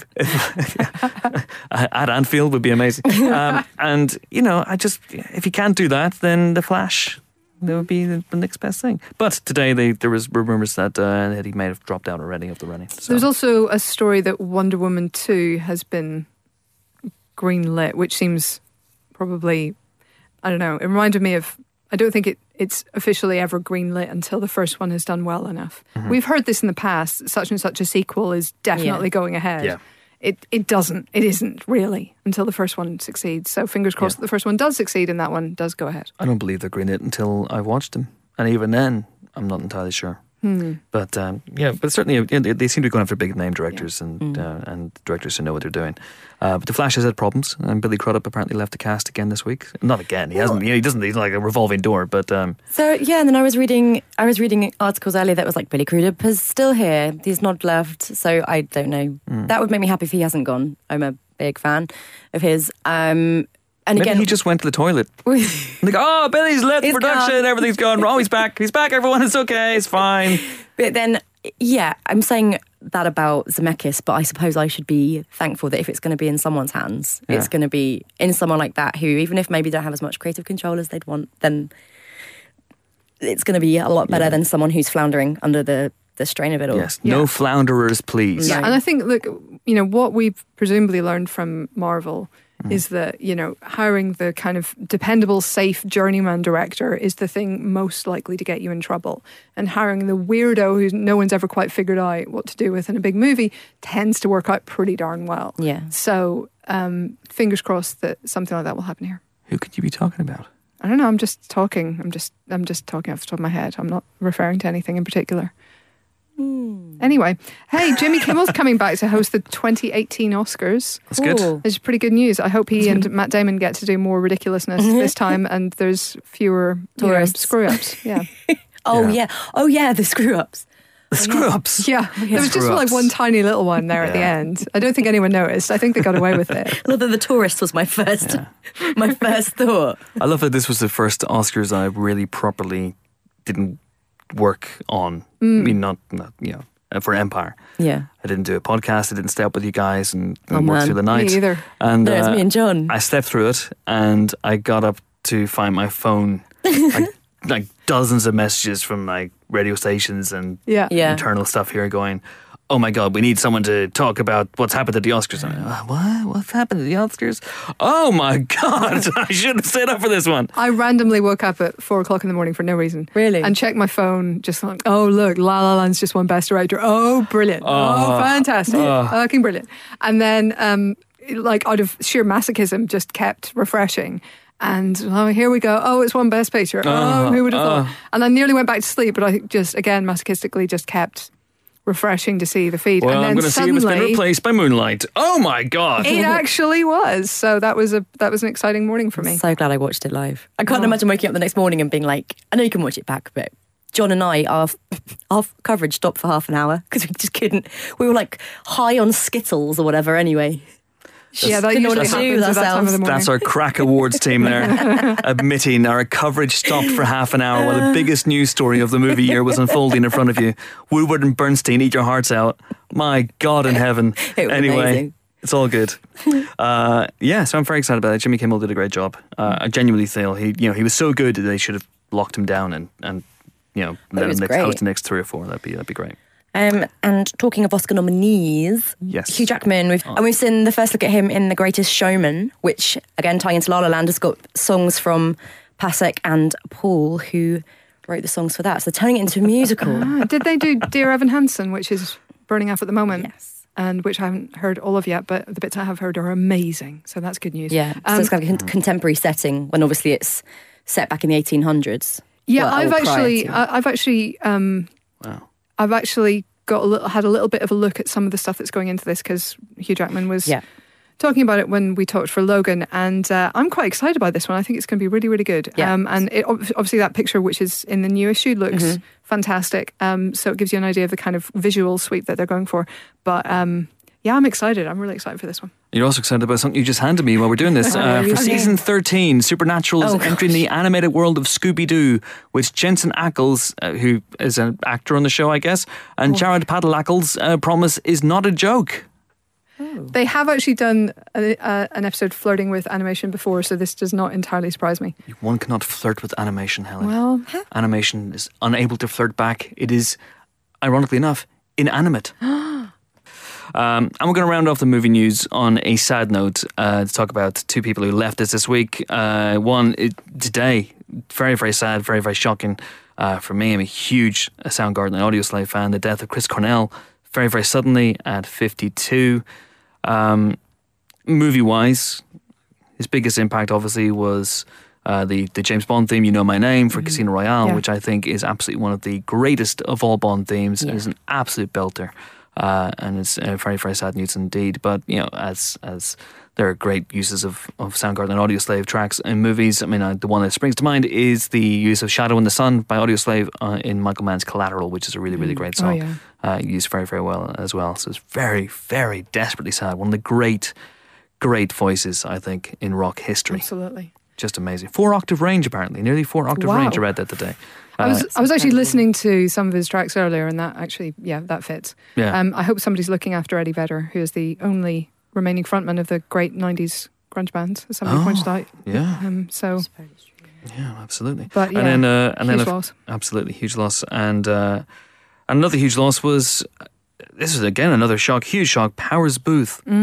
if at Anfield would be amazing. Um, and you know, I just if you can't do that, then the Flash that would be the, the next best thing. But today they, there was rumours that uh, that he may have dropped out already of the running. So. There's also a story that Wonder Woman two has been greenlit, which seems probably, I don't know, it reminded me of, I don't think it, it's officially ever greenlit until the first one has done well enough. Mm-hmm. We've heard this in the past, such and such a sequel is definitely Yeah. going ahead. Yeah. It it doesn't, it isn't really until the first one succeeds. So fingers crossed Yeah. that the first one does succeed and that one does go ahead. I don't believe they're greenlit until I've watched them, and even then, I'm not entirely sure. Hmm. But um, yeah, but certainly you know, they, they seem to be going after big name directors and uh, and directors who know what they're doing. Uh, but the Flash has had problems, and Billy Crudup apparently left the cast again this week. Not again. He hasn't. You know, he doesn't. He's like a revolving door. But um, So yeah, and then I was reading I was reading articles earlier that was like Billy Crudup is still here. He's not left. So I don't know. That would make me happy if he hasn't gone. I'm a big fan of his. Um, and maybe again, he just went to the toilet. Like, oh, Billy's left He's production. gone. Everything's gone wrong. He's back. He's back. Everyone, it's okay. It's fine. But then, yeah, I'm saying that about Zemeckis, but I suppose I should be thankful that if it's going to be in someone's hands, Yeah. it's going to be in someone like that who, even if maybe don't have as much creative control as they'd want, then it's going to be a lot better Yeah. than someone who's floundering under the, the strain of it all. Yes. Yeah. No flounderers, please. Yeah, No. and I think, look, you know, what we've presumably learned from Marvel Mm. Is that, you know, hiring the kind of dependable, safe journeyman director is the thing most likely to get you in trouble. And hiring the weirdo who no one's ever quite figured out what to do with in a big movie tends to work out pretty darn well. Yeah. So um, fingers crossed that something like that will happen here. Who could you be talking about? I don't know. I'm just talking. I'm just I'm just talking off the top of my head. I'm not referring to anything in particular. Mm. Anyway, hey, Jimmy Kimmel's coming back to host the twenty eighteen Oscars. That's good. Ooh. It's pretty good news. I hope he and Matt Damon get to do more ridiculousness this time, and there's fewer tourists screw ups. Yeah. oh Yeah. yeah. Oh yeah. The screw ups. The screw ups. Yeah, there was just like one tiny little one there at the Yeah. end. I don't think anyone noticed. I think they got away with it. Love that the tourist was my first, Yeah. my first thought. I love that this was the first Oscars I really properly didn't work on. Mm. I mean, not, not you know, uh, for Empire. Yeah. I didn't do a podcast. I didn't stay up with you guys and, and Oh, work man. through the night. Me either. And No, it's uh, me and John. I slept through it, and I got up to find my phone, like, like dozens of messages from like radio stations and Yeah. Yeah. internal stuff here going, oh my God, we need someone to talk about what's happened at the Oscars. I'm like, "Uh, what? What's happened at the Oscars? Oh my God, I should have stayed up for this one. I randomly woke up at four o'clock in the morning for no reason. Really? And checked my phone, just like, oh, look, La La Land's just won Best Director. Oh, brilliant. Oh, Oh, fantastic. oh. Fucking brilliant. And then, um, like, out of sheer masochism, just kept refreshing. And oh, here we go. Oh, it's won Best Picture. Oh, Oh, who would have oh. thought? And I nearly went back to sleep, but I just, again, masochistically just kept refreshing to see the feed. Well, and then I'm going to see if it's been suddenly, replaced by Moonlight. Oh my God. it actually was. So that was a that was an exciting morning for me. I'm so glad I watched it live. I can't Oh. imagine waking up the next morning and being like, I know you can watch it back, but John and I, our, our coverage stopped for half an hour because we just couldn't. We were like high on Skittles or whatever anyway. Yeah, that Didn't know what usually to do happens with at that time of the ourselves. morning. That's our crack awards team there, admitting our coverage stopped for half an hour while the biggest news story of the movie year was unfolding in front of you. Woodward and Bernstein, eat your hearts out. My God in heaven. It was anyway, amazing. it's all good. Uh, yeah, so I'm very excited about it. Jimmy Kimmel did a great job. Uh, I genuinely feel he, you know, he was so good that they should have locked him down and, and you know, let him was next, great. host the next three or four. That'd be that'd be great. Um, and talking of Oscar nominees, Yes. Hugh Jackman, we've, and we've seen the first look at him in The Greatest Showman, which, again, tying into La La Land, has got songs from Pasek and Paul, who wrote the songs for that. So they're turning it into a musical. Ah, did they do Dear Evan Hansen, which is burning up at the moment? Yes. And which I haven't heard all of yet, but the bits I have heard are amazing. So that's good news. Yeah, so Um, it's kind of a con- contemporary setting when obviously it's set back in the eighteen hundreds. yeah, Well, I've or prior actually, to. I, I've actually, um, Wow. I've actually got a little, had a little bit of a look at some of the stuff that's going into this because Hugh Jackman was Yeah. talking about it when we talked for Logan, and uh, I'm quite excited about this one. I think it's going to be really, really good. Yeah. Um, and it, ob- obviously that picture, which is in the new issue, looks Mm-hmm. fantastic. Um, so it gives you an idea of the kind of visual sweep that they're going for. But um, yeah, I'm excited. I'm really excited for this one. You're also excited about something you just handed me while we're doing this. Uh, for Okay. season thirteen, Supernatural is Oh, entering the animated world of Scooby-Doo, with Jensen Ackles, uh, who is an actor on the show, I guess, and Jared Padalecki's uh, promise is not a joke. They have actually done a, a, an episode flirting with animation before, so this does not entirely surprise me. One cannot flirt with animation, Helen. Well, Animation is unable to flirt back. It is, ironically enough, inanimate. Um, and we're going to round off the movie news on a sad note uh, to talk about two people who left us this week. Uh, one, it, today, very, very sad, very, very shocking uh, for me. I'm a huge Soundgarden and Audioslave fan. The death of Chris Cornell, very, very suddenly at fifty-two. Um, movie-wise, his biggest impact, obviously, was uh, the, the James Bond theme, You Know My Name, for Casino Royale, Yeah. which I think is absolutely one of the greatest of all Bond themes. Yeah. It is an absolute belter. Uh, and it's uh, very, very sad news indeed. But, you know, as as there are great uses of, of Soundgarden and Audioslave tracks in movies, I mean, uh, the one that springs to mind is the use of Shadow in the Sun by Audioslave uh, in Michael Mann's Collateral, which is a really, really great Oh, song. yeah. Uh, used very, very well as well. So it's very, very desperately sad. One of the great, great voices, I think, in rock history. absolutely. Just amazing. Four octave range, apparently. Nearly four octave Wow. range, I read that today. I was Uh, I was actually incredible. listening to some of his tracks earlier, and that actually, yeah, that fits. Yeah. Um, I hope somebody's looking after Eddie Vedder, who is the only remaining frontman of the great nineties grunge band, as somebody Oh. pointed out. yeah, Um, so, yeah, absolutely. but yeah, and then, uh, and then huge a- loss. absolutely huge loss. And uh, another huge loss was, this is again another shock, huge shock, Powers Booth. Mm.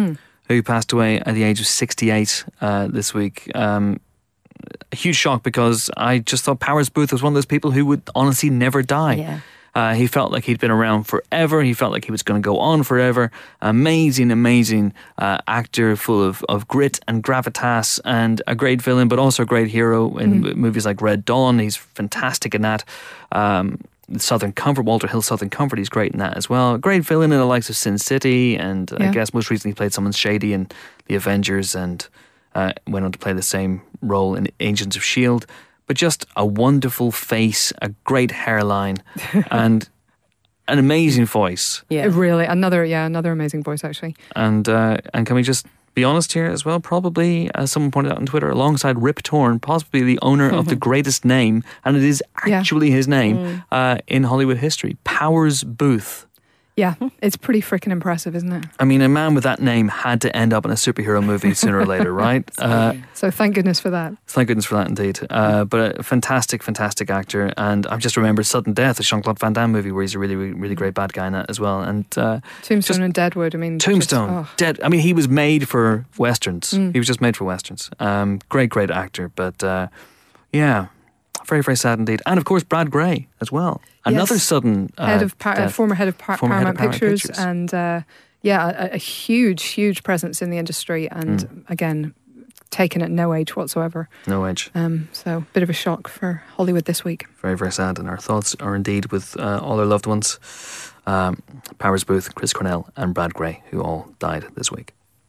who passed away at the age of sixty-eight uh, this week. Um, a huge shock, because I just thought Powers Booth was one of those people who would honestly never die. Yeah. Uh, he felt like he'd been around forever. He felt like he was going to go on forever. Amazing, amazing uh, actor, full of, of grit and gravitas, and a great villain, but also a great hero in mm-hmm. movies like Red Dawn. He's fantastic in that. Um, Southern Comfort, Walter Hill Southern Comfort, he's great in that as well. Great villain in the likes of Sin City, and yeah. I guess most recently played someone shady in The Avengers, and uh, went on to play the same role in Agents of S H I E L D. But just a wonderful face, a great hairline, and an amazing voice. Yeah, really, another yeah, another amazing voice actually. And uh, and can we just be honest here as well? Probably, as someone pointed out on Twitter, alongside Rip Torn, possibly the owner of the greatest name, and it is actually yeah. his name mm. uh, in Hollywood history, Powers Booth. Yeah, it's pretty freaking impressive, isn't it? I mean, a man with that name had to end up in a superhero movie sooner or later, right? Uh, so thank goodness for that. Thank goodness for that, indeed. Uh, but a fantastic, fantastic actor. And I've just remembered Sudden Death, a Jean-Claude Van Damme movie where he's a really, really, really great bad guy in that as well. And uh, Tombstone and Deadwood, I mean... Tombstone, just, oh. Dead. I mean, he was made for Westerns. Mm. He was just made for Westerns. Um, great, great actor. But uh, yeah, very, very sad indeed. And of course, Brad Grey as well. Another yes. sudden uh, head of par- uh, former head of par- former Paramount, head of Paramount Pictures, Pictures. and uh, yeah, a, a huge, huge presence in the industry, and mm. again, taken at no age whatsoever. No age. Um, so, bit of a shock for Hollywood this week. Very, very sad, and our thoughts are indeed with uh, all our loved ones, um, Powers Booth, Chris Cornell, and Brad Grey, who all died this week.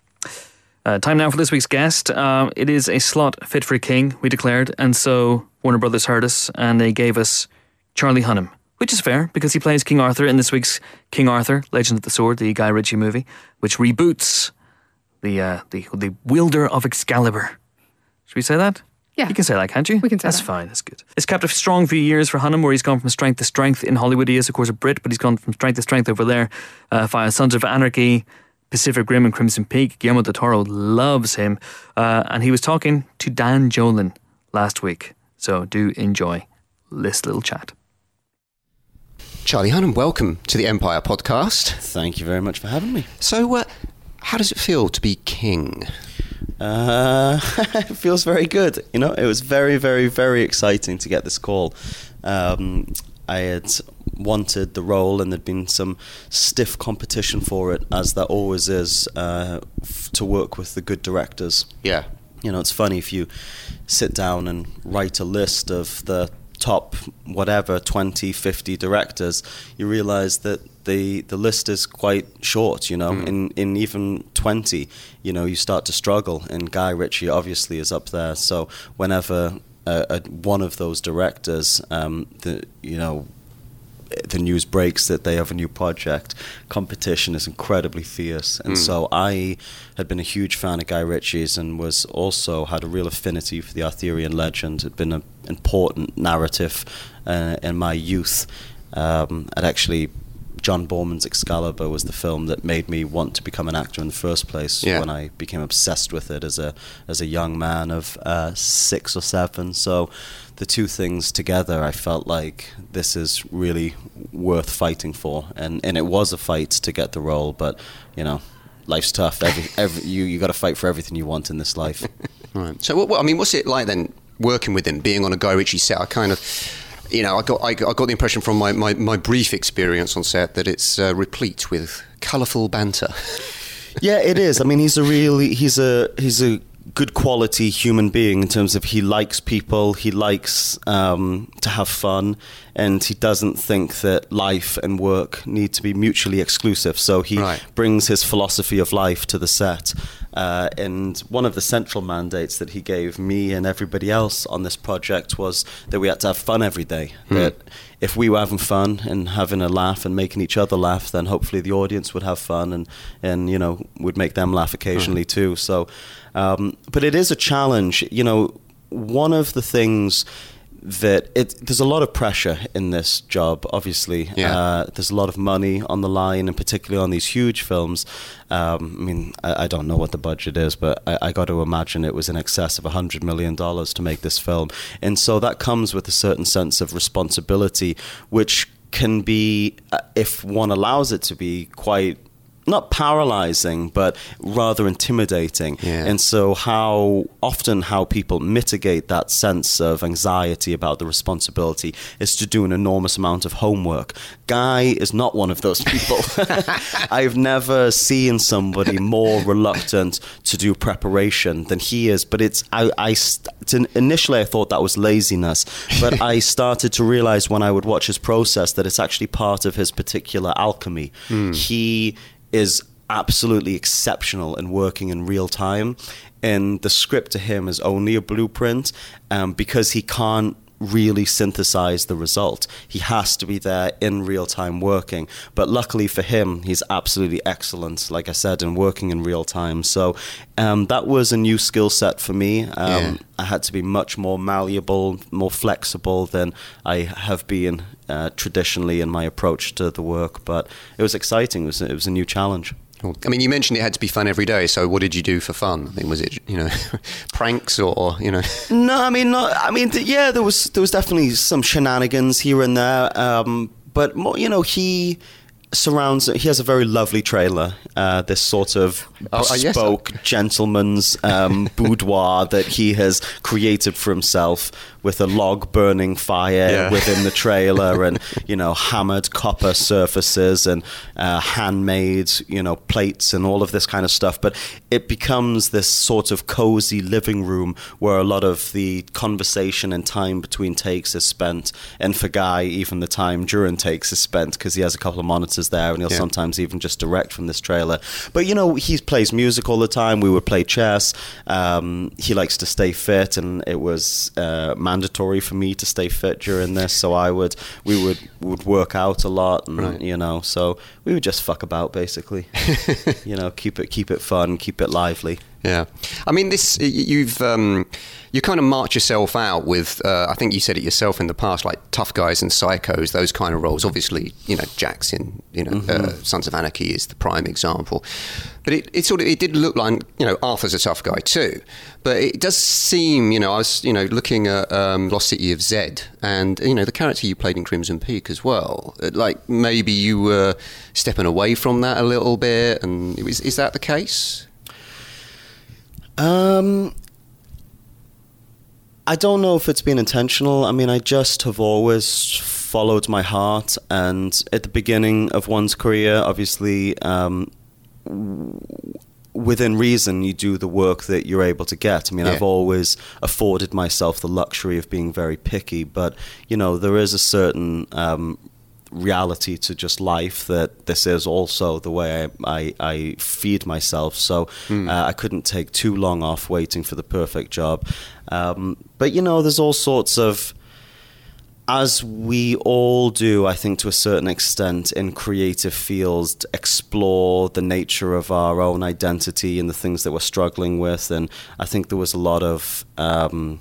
Uh, time now for this week's guest. Uh, it is a slot fit for a king, we declared, and so Warner Brothers heard us, and they gave us Charlie Hunnam. Which is fair, because he plays King Arthur in this week's King Arthur, Legend of the Sword, the Guy Ritchie movie, which reboots the uh, the the wielder of Excalibur. Should we say that? Yeah. You can say that, can't you? We can say That's that. fine, that's good. It's kept a strong few years for Hunnam, where he's gone from strength to strength. In Hollywood, he is, of course, a Brit, but he's gone from strength to strength over there uh, via Sons of Anarchy, Pacific Rim and Crimson Peak. Guillermo del Toro loves him. Uh, and he was talking to Dan Jolin last week. So do enjoy this little chat. Charlie Hunnam, welcome to the Empire podcast. Thank you very much for having me. So, uh, how does it feel to be king? Uh, it feels very good. You know, it was very, very, very exciting to get this call. Um, I had wanted the role, and there'd been some stiff competition for it, as there always is, uh, f- to work with the good directors. Yeah. You know, it's funny if you sit down and write a list of the top whatever twenty, fifty directors, you realize that the the list is quite short. You know, mm. in in even twenty, you know, you start to struggle, and Guy Ritchie obviously is up there. So whenever uh, uh, one of those directors, um, the you know, the news breaks that they have a new project, competition is incredibly fierce. And mm. so I had been a huge fan of Guy Ritchie's, and was also had a real affinity for the Arthurian legend. It had been an important narrative uh, in my youth. Um, I'd actually, John Borman's Excalibur was the film that made me want to become an actor in the first place. Yeah. When I became obsessed with it as a as a young man of uh, six or seven. So the two things together, I felt like this is really worth fighting for, and and it was a fight to get the role. But you know, life's tough. Every, every you you got to fight for everything you want in this life. Right. So what, what I mean, what's it like then working with him, being on a Guy Ritchie set? I kind of. You know, I got I got the impression from my, my, my brief experience on set that it's uh, replete with colourful banter. Yeah, it is. I mean, he's a really he's a he's a good quality human being in terms of he likes people, he likes um, to have fun, and he doesn't think that life and work need to be mutually exclusive. So he right. brings his philosophy of life to the set. Uh, and one of the central mandates that he gave me and everybody else on this project was that we had to have fun every day. Mm. That if we were having fun and having a laugh and making each other laugh, then hopefully the audience would have fun and, and you know, would make them laugh occasionally mm. too. So, um, but it is a challenge. You know, one of the things that it there's a lot of pressure in this job, obviously. Yeah. Uh, there's a lot of money on the line, and particularly on these huge films. Um, I mean, I, I don't know what the budget is, but I, I got to imagine it was in excess of one hundred million dollars to make this film. And so that comes with a certain sense of responsibility, which can be, uh, if one allows it to be, quite not paralyzing, but rather intimidating. Yeah. And so how often how people mitigate that sense of anxiety about the responsibility is to do an enormous amount of homework. Guy is not one of those people. I've never seen somebody more reluctant to do preparation than he is. But it's I, I st- initially I thought that was laziness, but I started to realize when I would watch his process that it's actually part of his particular alchemy. Mm. He is absolutely exceptional in working in real time, and the script to him is only a blueprint um, because he can't really synthesize the result. He has to be there in real time working. But luckily for him, he's absolutely excellent, like I said, in working in real time. So um, that was a new skill set for me. Um, yeah. I had to be much more malleable, more flexible than I have been uh, traditionally in my approach to the work. But it was exciting. It was, it was a new challenge. I mean, you mentioned it had to be fun every day. So, what did you do for fun? I mean, was it, you know, pranks or, you know? No, I mean, not. I mean, yeah, there was there was definitely some shenanigans here and there. Um, but more, you know, he surrounds. He has a very lovely trailer. Uh, this sort of bespoke oh, yes. gentleman's um, boudoir that he has created for himself, with a log burning fire yeah. within the trailer, and you know, hammered copper surfaces and uh, handmade, you know, plates and all of this kind of stuff. But it becomes this sort of cozy living room where a lot of the conversation and time between takes is spent, and for Guy, even the time during takes is spent because he has a couple of monitors there, and he'll yeah. sometimes even just direct from this trailer. But you know, he plays music all the time. We would play chess. Um, he likes to stay fit, and it was uh, mandatory for me to stay fit during this. So I would, we would would work out a lot, and right. you know, so we would just fuck about basically. You know, keep it keep it fun, keep it lively. Yeah, I mean, this you've um, you kind of marked yourself out with. Uh, I think you said it yourself in the past, like tough guys and psychos, those kind of roles. Obviously, you know, Jackson, you know, mm-hmm. uh, Sons of Anarchy is the prime example. But it, it sort of it did look like, you know, Arthur's a tough guy too. But it does seem, you know, I was, you know, looking at um, Lost City of Zed, and you know, the character you played in Crimson Peak as well. Like maybe you were stepping away from that a little bit, and is, is that the case? Um, I don't know if it's been intentional. I mean, I just have always followed my heart, and at the beginning of one's career, obviously, um, within reason, you do the work that you're able to get. I mean, yeah. I've always afforded myself the luxury of being very picky, but, you know, there is a certain um, reality to just life that this is also the way I, I, I feed myself. So mm. uh, I couldn't take too long off waiting for the perfect job. Um, but, you know, there's all sorts of, as we all do, I think to a certain extent in creative fields, to explore the nature of our own identity and the things that we're struggling with. And I think there was a lot of um,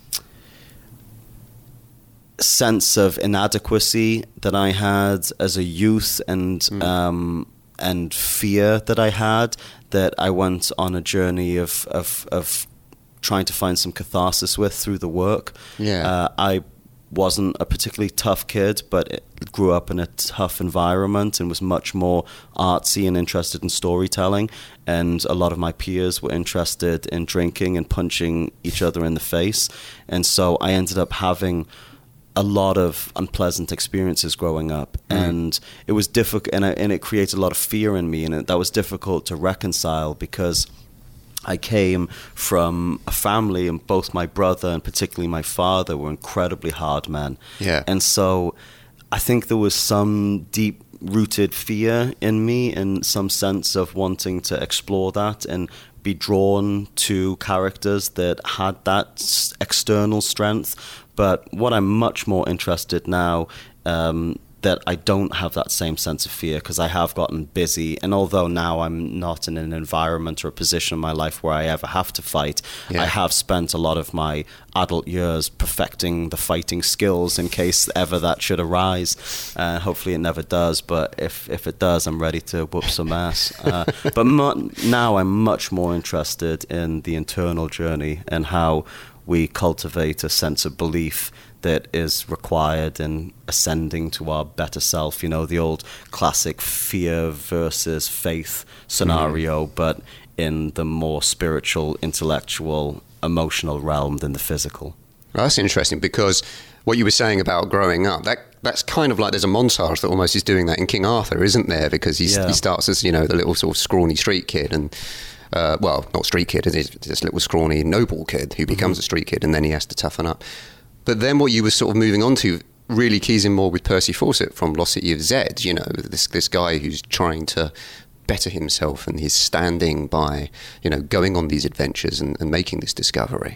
sense of inadequacy that I had as a youth, and mm. um, and fear that I had, that I went on a journey of of, of trying to find some catharsis with through the work. Yeah, uh, I wasn't a particularly tough kid, but it grew up in a tough environment and was much more artsy and interested in storytelling. And a lot of my peers were interested in drinking and punching each other in the face. And so I ended up having a lot of unpleasant experiences growing up, mm. and it was difficult, and, and it created a lot of fear in me, and it, that was difficult to reconcile because I came from a family, and both my brother and particularly my father were incredibly hard men. Yeah. And so I think there was some deep-rooted fear in me, and some sense of wanting to explore that and be drawn to characters that had that external strength. But what I'm much more interested now, um, that I don't have that same sense of fear, because I have gotten busy, and although now I'm not in an environment or a position in my life where I ever have to fight, yeah. I have spent a lot of my adult years perfecting the fighting skills in case ever that should arise. Uh, hopefully it never does, but if, if it does, I'm ready to whoop some ass. Uh, but mu- now I'm much more interested in the internal journey and how we cultivate a sense of belief that is required in ascending to our better self. You know, the old classic fear versus faith scenario, mm. but in the more spiritual, intellectual, emotional realm than the physical. Well, that's interesting, because what you were saying about growing up, that that's kind of like there's a montage that almost is doing that in King Arthur, isn't there? Because he's, yeah. he starts as, you know, the little sort of scrawny street kid, and uh, well, not street kid, it's this little scrawny noble kid who becomes mm-hmm. a street kid, and then he has to toughen up. But then what you were sort of moving on to really keys in more with Percy Fawcett from Lost City of Zed, you know, this this guy who's trying to better himself, and he's standing by, you know, going on these adventures and, and making this discovery.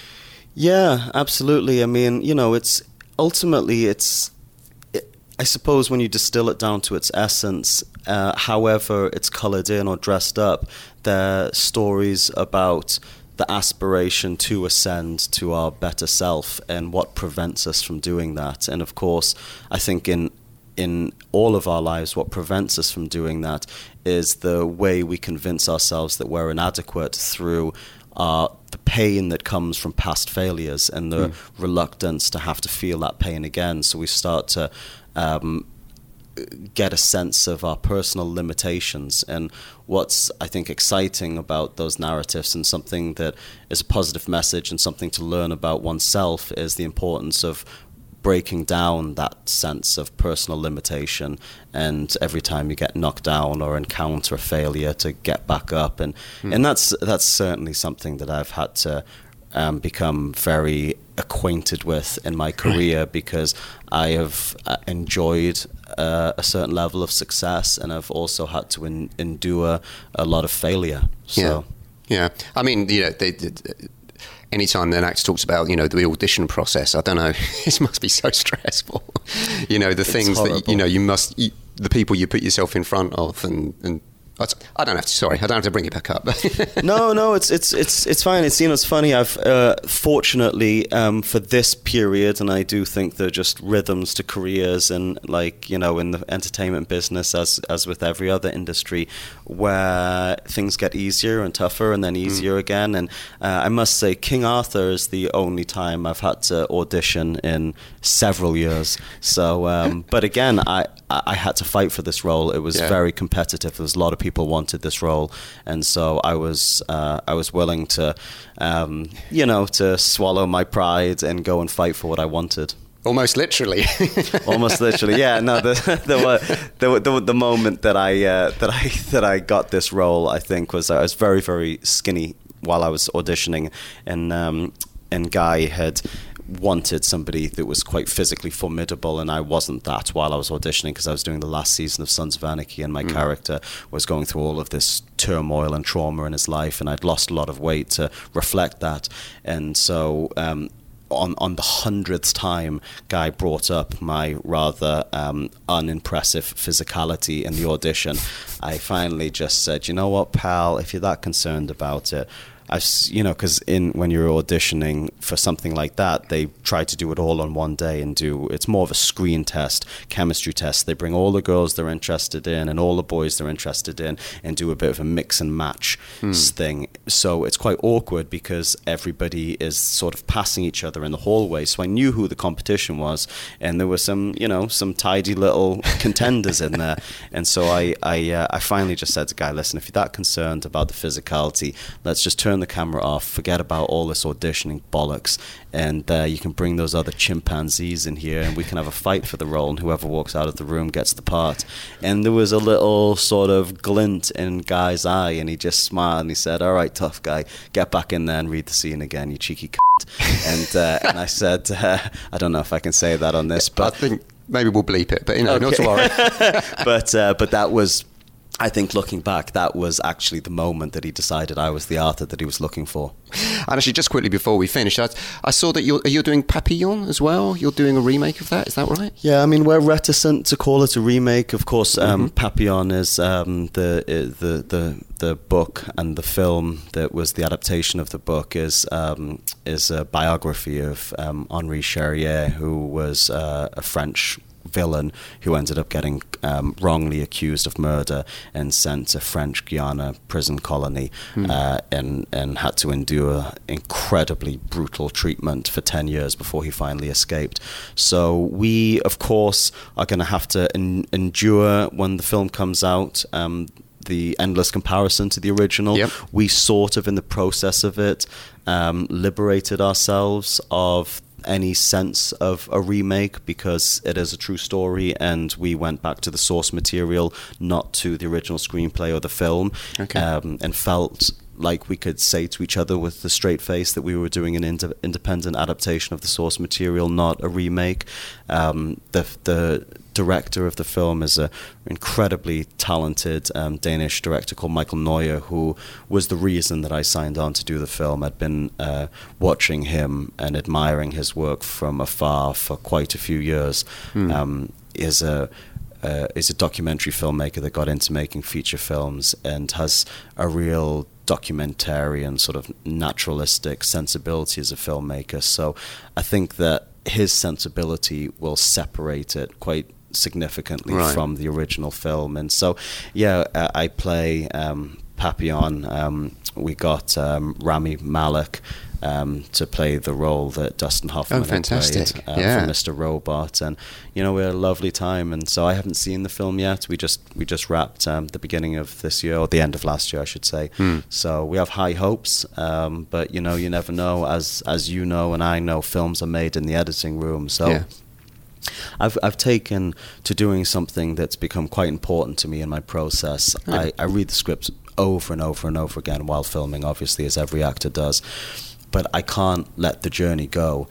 Yeah, absolutely. I mean, you know, it's ultimately it's, it, I suppose when you distill it down to its essence, uh, however it's coloured in or dressed up, they're stories about the aspiration to ascend to our better self and what prevents us from doing that. And of course, I think in in all of our lives, what prevents us from doing that is the way we convince ourselves that we're inadequate through uh, the pain that comes from past failures and the mm. reluctance to have to feel that pain again. So we start to um, get a sense of our personal limitations. And what's, I think, exciting about those narratives, and something that is a positive message and something to learn about oneself, is the importance of breaking down that sense of personal limitation, and every time you get knocked down or encounter a failure, to get back up. And mm. and that's that's certainly something that I've had to um, become very acquainted with in my career, because I have uh, enjoyed uh, a certain level of success, and I've also had to en- endure a lot of failure. So. Yeah, yeah. I mean, you know, they, they, anytime an actor talks about, you know, the audition process, I don't know, it must be so stressful. You know, the It's things horrible. that, you know, you must, you, the people you put yourself in front of, and, and I don't have to, sorry, I don't have to bring it back up. no, no, it's it's it's it's fine. It's, you know, it's funny. I've uh, fortunately um, for this period, and I do think they're just rhythms to careers, and like, you know, in the entertainment business, as as with every other industry, where things get easier and tougher, and then easier mm. again. And uh, I must say, King Arthur is the only time I've had to audition in several years. So, um, but again, I I had to fight for this role. It was yeah. very competitive. There was a lot of people wanted this role, and so I was uh, I was willing to, um, you know, to swallow my pride and go and fight for what I wanted. Almost literally. Almost literally, yeah. No, the the the, the, the moment that I uh, that I that I got this role, I think, was I was very very skinny while I was auditioning, and um, and Guy had wanted somebody that was quite physically formidable, and I wasn't that while I was auditioning, because I was doing the last season of Sons of Anarchy, and my mm. character was going through all of this turmoil and trauma in his life, and I'd lost a lot of weight to reflect that. And so um, on on the hundredth time Guy brought up my rather um, unimpressive physicality in the audition, I finally just said, you know what, pal, if you're that concerned about it, I've, you know, because in when you're auditioning for something like that, they try to do it all on one day and do, it's more of a screen test, chemistry test. They bring all the girls they're interested in and all the boys they're interested in and do a bit of a mix and match hmm. thing. So it's quite awkward because everybody is sort of passing each other in the hallway. So I knew who the competition was, and there were some, you know, some tidy little contenders in there. And so I, I, uh, I finally just said to Guy, listen, if you're that concerned about the physicality, let's just turn the camera off, forget about all this auditioning bollocks, and uh, you can bring those other chimpanzees in here and we can have a fight for the role, and whoever walks out of the room gets the part. And there was a little sort of glint in Guy's eye, and he just smiled and he said, all right, tough guy, get back in there and read the scene again, you cheeky c***. And, uh, and I said, uh, I don't know if I can say that on this, but I think maybe we'll bleep it, but you know, okay. not to worry. but, uh, but that was, I think looking back, that was actually the moment that he decided I was the Arthur that he was looking for. And actually, just quickly before we finish, I, I saw that you're, you're doing Papillon as well. You're doing a remake of that, is that right? Yeah, I mean, we're reticent to call it a remake. Of course, um, mm-hmm. Papillon is um, the, the the the book, and the film that was the adaptation of the book is um, is a biography of um, Henri Charrier, who was uh, a French villain who ended up getting um, wrongly accused of murder and sent to French Guiana prison colony mm. uh, and, and had to endure incredibly brutal treatment for ten years before he finally escaped. So we, of course, are going to have to en- endure when the film comes out um, the endless comparison to the original. Yep. We sort of, in the process of it, um, liberated ourselves of any sense of a remake because it is a true story, and we went back to the source material, not to the original screenplay or the film, okay. um, and felt like we could say to each other with a straight face that we were doing an ind- independent adaptation of the source material, not a remake. Um, the the director of the film is an incredibly talented um, Danish director called Michael Neuer, who was the reason that I signed on to do the film. I'd been uh, watching him and admiring his work from afar for quite a few years. Mm. Um, is a uh, is a documentary filmmaker that got into making feature films and has a real documentarian sort of naturalistic sensibility as a filmmaker. So I think that his sensibility will separate it quite significantly right. from the original film. And so, yeah, uh, I play um, Papillon. Um, we got um, Rami Malek um, to play the role that Dustin Hoffman oh, fantastic. had played uh, yeah. for Mister Robot. And, you know, we had a lovely time. And so I haven't seen the film yet. We just we just wrapped um, the beginning of this year, or the end of last year, I should say. Hmm. So we have high hopes. Um, but, you know, you never know. As, as you know and I know, films are made in the editing room. So... Yeah. I've I've taken to doing something that's become quite important to me in my process. Oh. I, I read the scripts over and over and over again while filming, obviously, as every actor does. But I can't let the journey go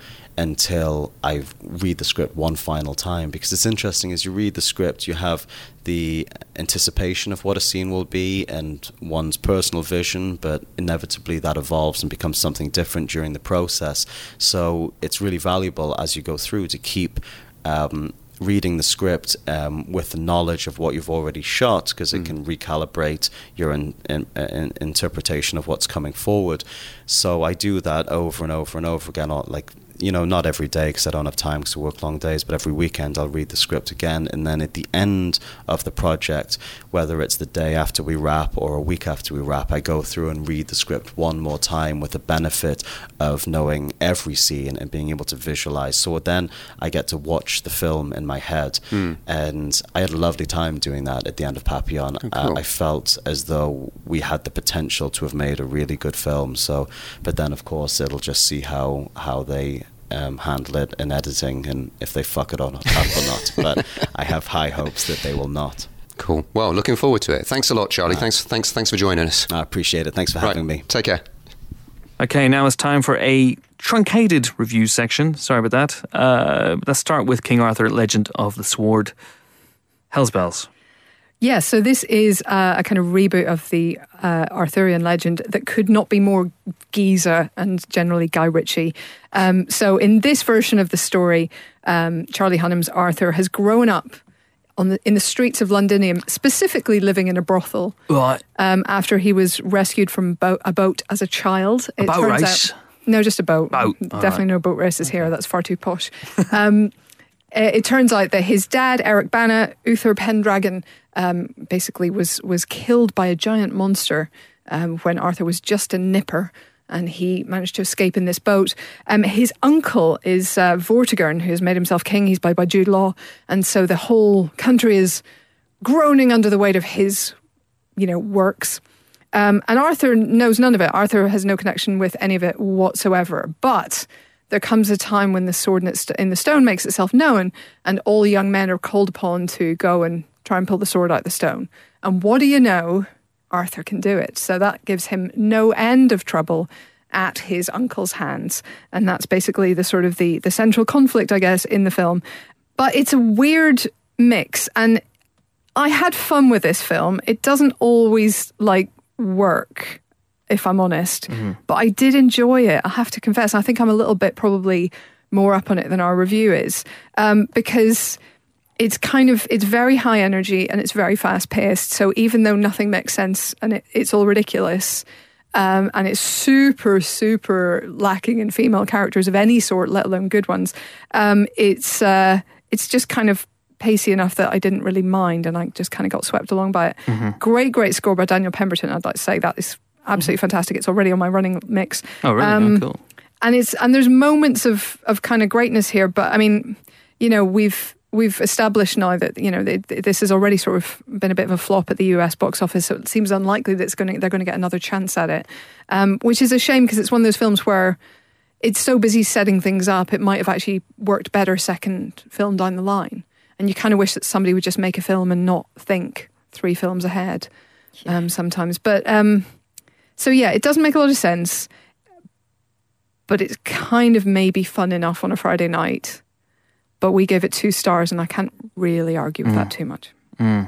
until I read the script one final time, because it's interesting, as you read the script, you have the anticipation of what a scene will be and one's personal vision, but inevitably that evolves and becomes something different during the process. So it's really valuable as you go through to keep um, reading the script um, with the knowledge of what you've already shot, because it mm. can recalibrate your in, in, in interpretation of what's coming forward. So I do that over and over and over again, like, you know, not every day because I don't have time because I work long days, but every weekend I'll read the script again. And then at the end of the project, whether it's the day after we wrap or a week after we wrap, I go through and read the script one more time with the benefit of knowing every scene and being able to visualize. So then I get to watch the film in my head. Mm. And I had a lovely time doing that at the end of Papillon. Oh, cool. uh, I felt as though we had the potential to have made a really good film. So, but then of course it'll just see how, how they Um, handle it in editing and if they fuck it on up or not. But I have high hopes that they will not. Cool. Well, looking forward to it. Thanks a lot, Charlie. Uh, thanks, thanks, thanks for joining us. I appreciate it. Thanks for right. having me. Take care. Okay, now it's time for a truncated review section. Sorry about that. Uh, let's start with King Arthur, Legend of the Sword. Hell's Bells. Yeah, so this is uh, a kind of reboot of the uh, Arthurian legend that could not be more geezer and generally Guy Ritchie. Um, so in this version of the story, um, Charlie Hunnam's Arthur has grown up on the, in the streets of Londinium, specifically living in a brothel. Right. Um, after he was rescued from bo- a boat as a child. A it boat turns race? Out, no, just a boat. Boat. Definitely right. no boat races here. That's far too posh. Um It turns out that his dad, Eric Bana, Uther Pendragon, um, basically was was killed by a giant monster um, when Arthur was just a nipper, and he managed to escape in this boat. Um, his uncle is uh, Vortigern, who has made himself king. He's played by Jude Law, and so the whole country is groaning under the weight of his, you know, works. Um, and Arthur knows none of it. Arthur has no connection with any of it whatsoever. But there comes a time when the sword in the stone makes itself known, and all young men are called upon to go and try and pull the sword out of the stone. And what do you know? Arthur can do it. So that gives him no end of trouble at his uncle's hands. And that's basically the sort of the, the central conflict, I guess, in the film. But it's a weird mix. And I had fun with this film. It doesn't always, like, work, if I'm honest. Mm-hmm. But I did enjoy it, I have to confess. I think I'm a little bit probably more up on it than our review is, um, because it's kind of, it's very high energy and it's very fast paced. So even though nothing makes sense and it, it's all ridiculous, um, and it's super, super lacking in female characters of any sort, let alone good ones, um, it's uh, it's just kind of pacey enough that I didn't really mind, and I just kind of got swept along by it. Mm-hmm. Great, great score by Daniel Pemberton. I'd like to say that is absolutely mm-hmm. fantastic. It's already on my running mix. Oh, really? Um, oh, cool. And it's and there's moments of of kind of greatness here, but I mean, you know, we've we've established now that you know they, this has already sort of been a bit of a flop at the U S box office, so it seems unlikely that it's going to, they're going to get another chance at it, um, which is a shame because it's one of those films where it's so busy setting things up, it might have actually worked better second film down the line, and you kind of wish that somebody would just make a film and not think three films ahead yeah. um, sometimes. But um, so yeah, it doesn't make a lot of sense. But it's kind of maybe fun enough on a Friday night. But we gave it two stars, and I can't really argue with mm. that too much. Mm.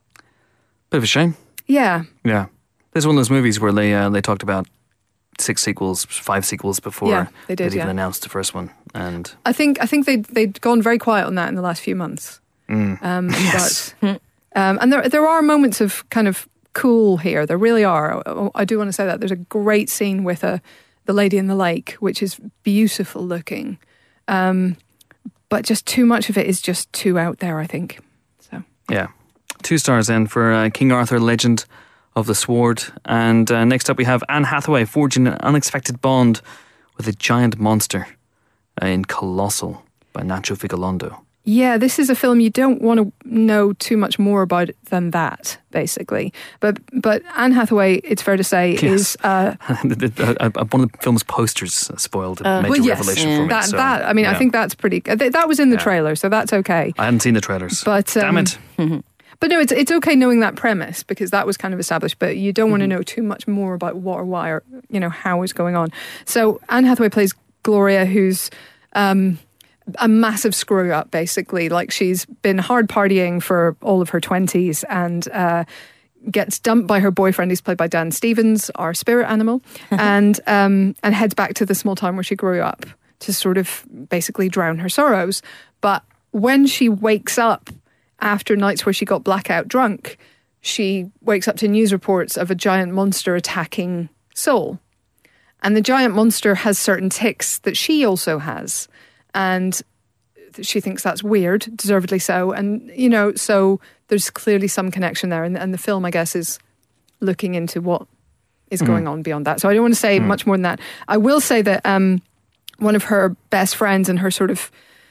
Bit of a shame. Yeah. Yeah. This is one of those movies where they uh, they talked about six sequels, five sequels before yeah, they did, they'd even yeah. announced the first one. And I think I think they'd, they'd gone very quiet on that in the last few months. Mm. Um, yes. But, um, and there there are moments of kind of cool here. There really are. I do want to say that. There's a great scene with a... The Lady in the Lake, which is beautiful looking. Um, but just too much of it is just too out there, I think. So yeah. Two stars then for uh, King Arthur, Legend of the Sword. And uh, next up we have Anne Hathaway forging an unexpected bond with a giant monster uh, in Colossal by Nacho Vigalondo. Yeah, this is a film you don't want to know too much more about than that, basically. But but Anne Hathaway, it's fair to say, yes. is uh, one of the film's posters spoiled a uh, major well, yes, revelation yeah. for me. That, so, that I mean, yeah. I think that's pretty. That was in the yeah. trailer, so that's okay. I hadn't seen the trailers. But um, damn it. But no, it's it's okay knowing that premise because that was kind of established. But you don't mm-hmm. want to know too much more about what or why or you know how it's going on. So Anne Hathaway plays Gloria, who's. Um, a massive screw up, basically. Like she's been hard partying for all of her twenties and uh, gets dumped by her boyfriend, who's played by Dan Stevens, our spirit animal, and um, and heads back to the small town where she grew up to sort of basically drown her sorrows. But when she wakes up after nights where she got blackout drunk, she wakes up to news reports of a giant monster attacking Seoul. And the giant monster has certain tics that she also has. And she thinks that's weird, deservedly so. And, you know, so there's clearly some connection there. And, and the film, I guess, is looking into what is going mm. on beyond that. So I don't want to say mm. much more than that. I will say that um, one of her best friends and her sort of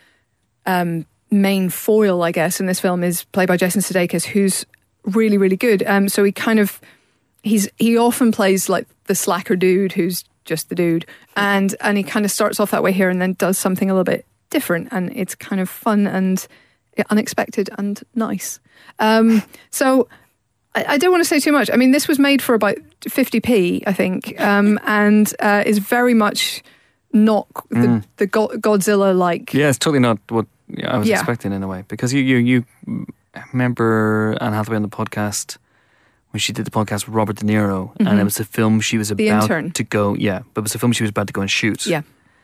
um, main foil, I guess, in this film is played by Jason Sudeikis, who's really, really good. Um, so he kind of, he's he often plays like the slacker dude who's just the dude, and and he kind of starts off that way here and then does something a little bit different, and it's kind of fun and unexpected and nice. Um, so I, I don't want to say too much. I mean, this was made for about fifty p, I think, um, and uh, is very much not the, mm. the Go- Godzilla like. Yeah, it's totally not what I was yeah. expecting in a way, because you you you remember Anne Hathaway on the podcast. When she did the podcast with Robert De Niro, mm-hmm. and it was a film she was The about Intern. to go, yeah, but it was a film she was about to go and shoot. Yeah.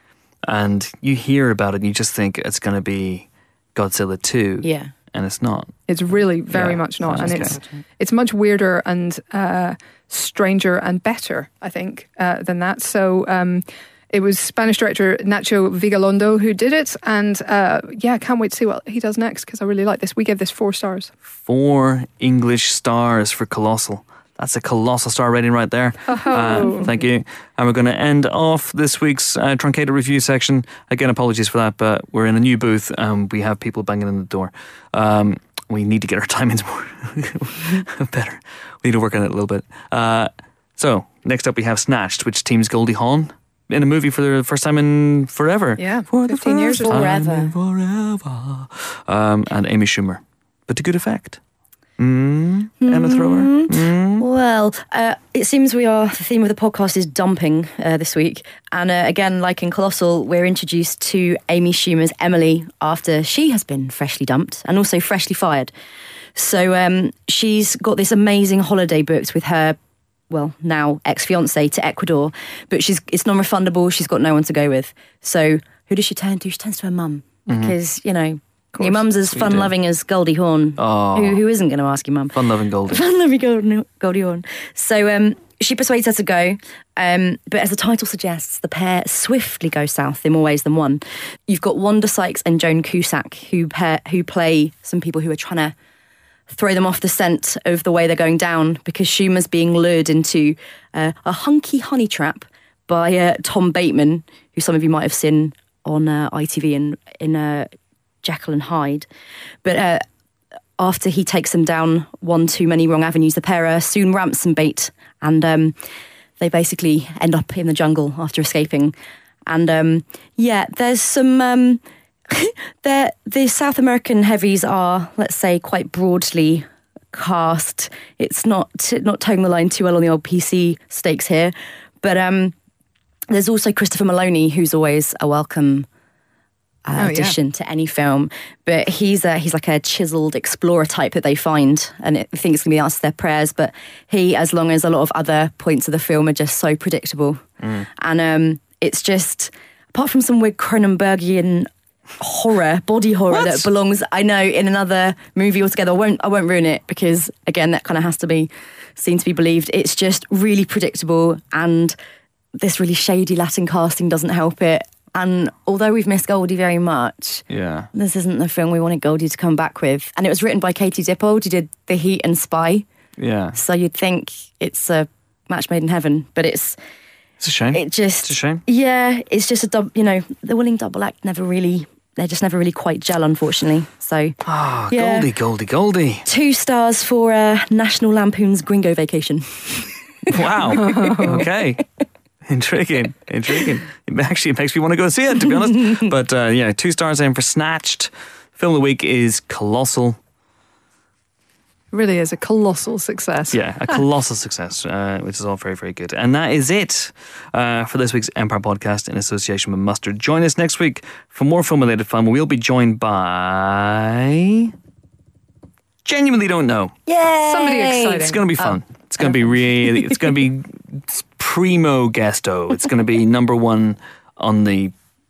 And you hear about it and you just think it's going to be Godzilla two. Yeah. And it's not. It's really very yeah, much not. And okay. it's it's much weirder and uh, stranger and better, I think, uh, than that. So um, it was Spanish director Nacho Vigalondo who did it. And uh, yeah, can't wait to see what he does next because I really like this. We gave this four stars. Four English stars for Colossal. That's a colossal star rating right there. Oh. Uh, thank you. And we're going to end off this week's uh, Truncated review section. Again, apologies for that, but we're in a new booth and we have people banging in the door. Um, we need to get our timings more better. We need to work on it a little bit. Uh, so, next up we have Snatched, which teams Goldie Hawn in a movie for the first time in forever. Yeah, for fifteen years or so. Forever. Forever. Um, and Amy Schumer. But to good effect. Mm, Emma Thrower. Mm. Well, uh, it seems we are, the theme of the podcast is dumping uh, this week. And uh, again, like in Colossal, we're introduced to Amy Schumer's Emily after she has been freshly dumped and also freshly fired. So um, she's got this amazing holiday booked with her, well, now ex-fiancé to Ecuador, but she's it's non-refundable. She's got no one to go with. So who does she turn to? She turns to her mum Mm-hmm. because, you know, your mum's as We fun-loving as Goldie Hawn. Oh. Who, who isn't going to ask your mum? Fun-loving Goldie. Fun-loving Goldie, Goldie Hawn. So um, she persuades her to go. Um, but as the title suggests, the pair swiftly go south in more ways than one. You've got Wanda Sykes and Joan Cusack, who pair, who play some people who are trying to throw them off the scent of the way they're going down, because Schumer's being lured into uh, a hunky honey trap by uh, Tom Bateman, who some of you might have seen on uh, I T V in, in uh, Jekyll and Hyde. But uh, after he takes them down one too many wrong avenues, the pair are soon ransom bait, and um, they basically end up in the jungle after escaping. And um, yeah, there's some... Um, the South American heavies are, let's say, quite broadly cast. It's not not towing the line too well on the old P C stakes here. But um, there's also Christopher Maloney, who's always a welcome uh, oh, addition yeah. to any film. But he's a, he's like a chiseled explorer type that they find, and I think it's going to be the answer to their prayers. But he, as long as a lot of other points of the film are just so predictable. Mm. And um, it's just, apart from some weird Cronenbergian horror, body horror What? that belongs, I know, in another movie altogether. I won't, I won't ruin it, because again, that kind of has to be seen to be believed. It's just really predictable, and this really shady Latin casting doesn't help it. And although we've missed Goldie very much, Yeah. this isn't the film we wanted Goldie to come back with. And it was written by Katie Dippold, who did The Heat and Spy. Yeah. So you'd think it's a match made in heaven, but it's It's a shame. it just It's a shame. Yeah, it's just a dub. You know, the willing double act never really. They just never really quite gel, unfortunately. So, Ah, yeah. Goldie, Goldie, Goldie. two stars for uh, National Lampoon's Gringo Vacation. Wow. Okay. Intriguing. Intriguing. It actually makes me want to go see it, to be honest. But uh, yeah, two stars in for Snatched. Film of the week is Colossal. Really is a colossal success. Yeah, a colossal success, uh, which is all very, very good. And that is it uh, for this week's Empire Podcast in association with Mustard. Join us next week for more film-related fun. We'll be joined by... Genuinely don't know. Yay! Somebody exciting. It's going to be fun. It's going to be really... It's going to be primo guesto. It's going to be number one on the...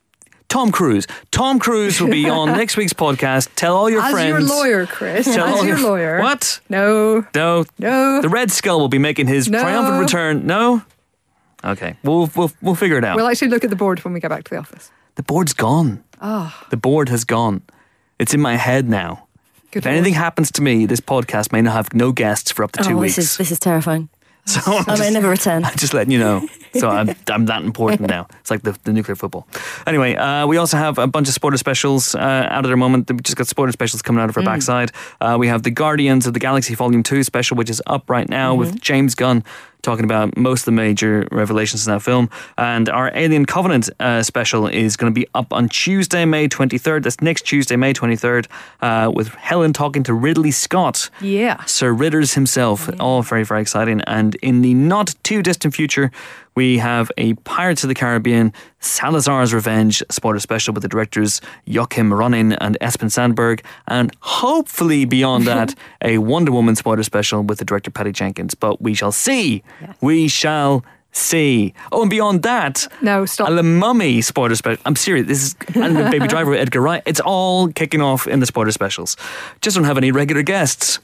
Tom Cruise. Tom Cruise will be on next week's podcast. Tell all your As friends. your lawyer, Chris. Tell all As your your- lawyer. What? No. No. No. The Red Skull will be making his No. triumphant return. No? Okay. We'll, we'll, we'll figure it out. We'll actually look at the board when we get back to the office. the board's gone. Oh, The board has gone. It's in my head now. good If anything Lord. happens to me, this podcast may not have no guests for up to two oh, weeks. this is this is terrifying. So I'm I may just, never return. I'm just letting you know. So I'm, I'm that important now. It's like the, the nuclear football. Anyway, uh, we also have a bunch of spoiler specials uh, out at the moment. We just got spoiler specials coming out of our Mm. backside. Uh, we have the Guardians of the Galaxy Volume two special, which is up right now Mm-hmm. with James Gunn talking about most of the major revelations in that film. And our Alien Covenant uh, special is going to be up on Tuesday, May twenty-third. That's next Tuesday, May twenty-third, uh, with Helen talking to Ridley Scott. Yeah. Sir Ridders himself. All very, very exciting. And in the not too distant future, we have a Pirates of the Caribbean Salazar's Revenge spoiler special with the directors Joachim Ronin and Espen Sandberg. And hopefully beyond that, a Wonder Woman spoiler special with the director Patty Jenkins. But we shall see. Yes. We shall see. Oh, and beyond that, No, stop. a Le Mummy spoiler special. I'm serious. This is and the Baby Driver with Edgar Wright. It's all kicking off in the spoiler specials. Just don't have any regular guests.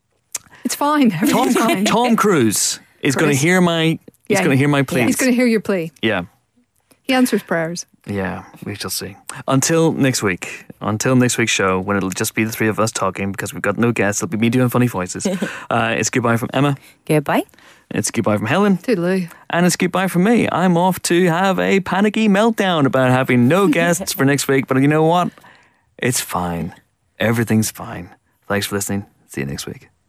It's fine. Tom, Everything's fine. Tom Cruise is going to Chris. hear my. He's Yeah. going to hear my pleas. He's going to hear your plea. Yeah, He answers prayers. yeah. We shall see. Until next week. Until next week's show, when it'll just be the three of us talking because we've got no guests. It'll be me doing funny voices. uh, it's goodbye from Emma. Goodbye. It's goodbye from Helen. Toodaloo. And it's goodbye from me. I'm off to have a panicky meltdown about having no guests for next week. But you know what? It's fine. Everything's fine. Thanks for listening. See you next week.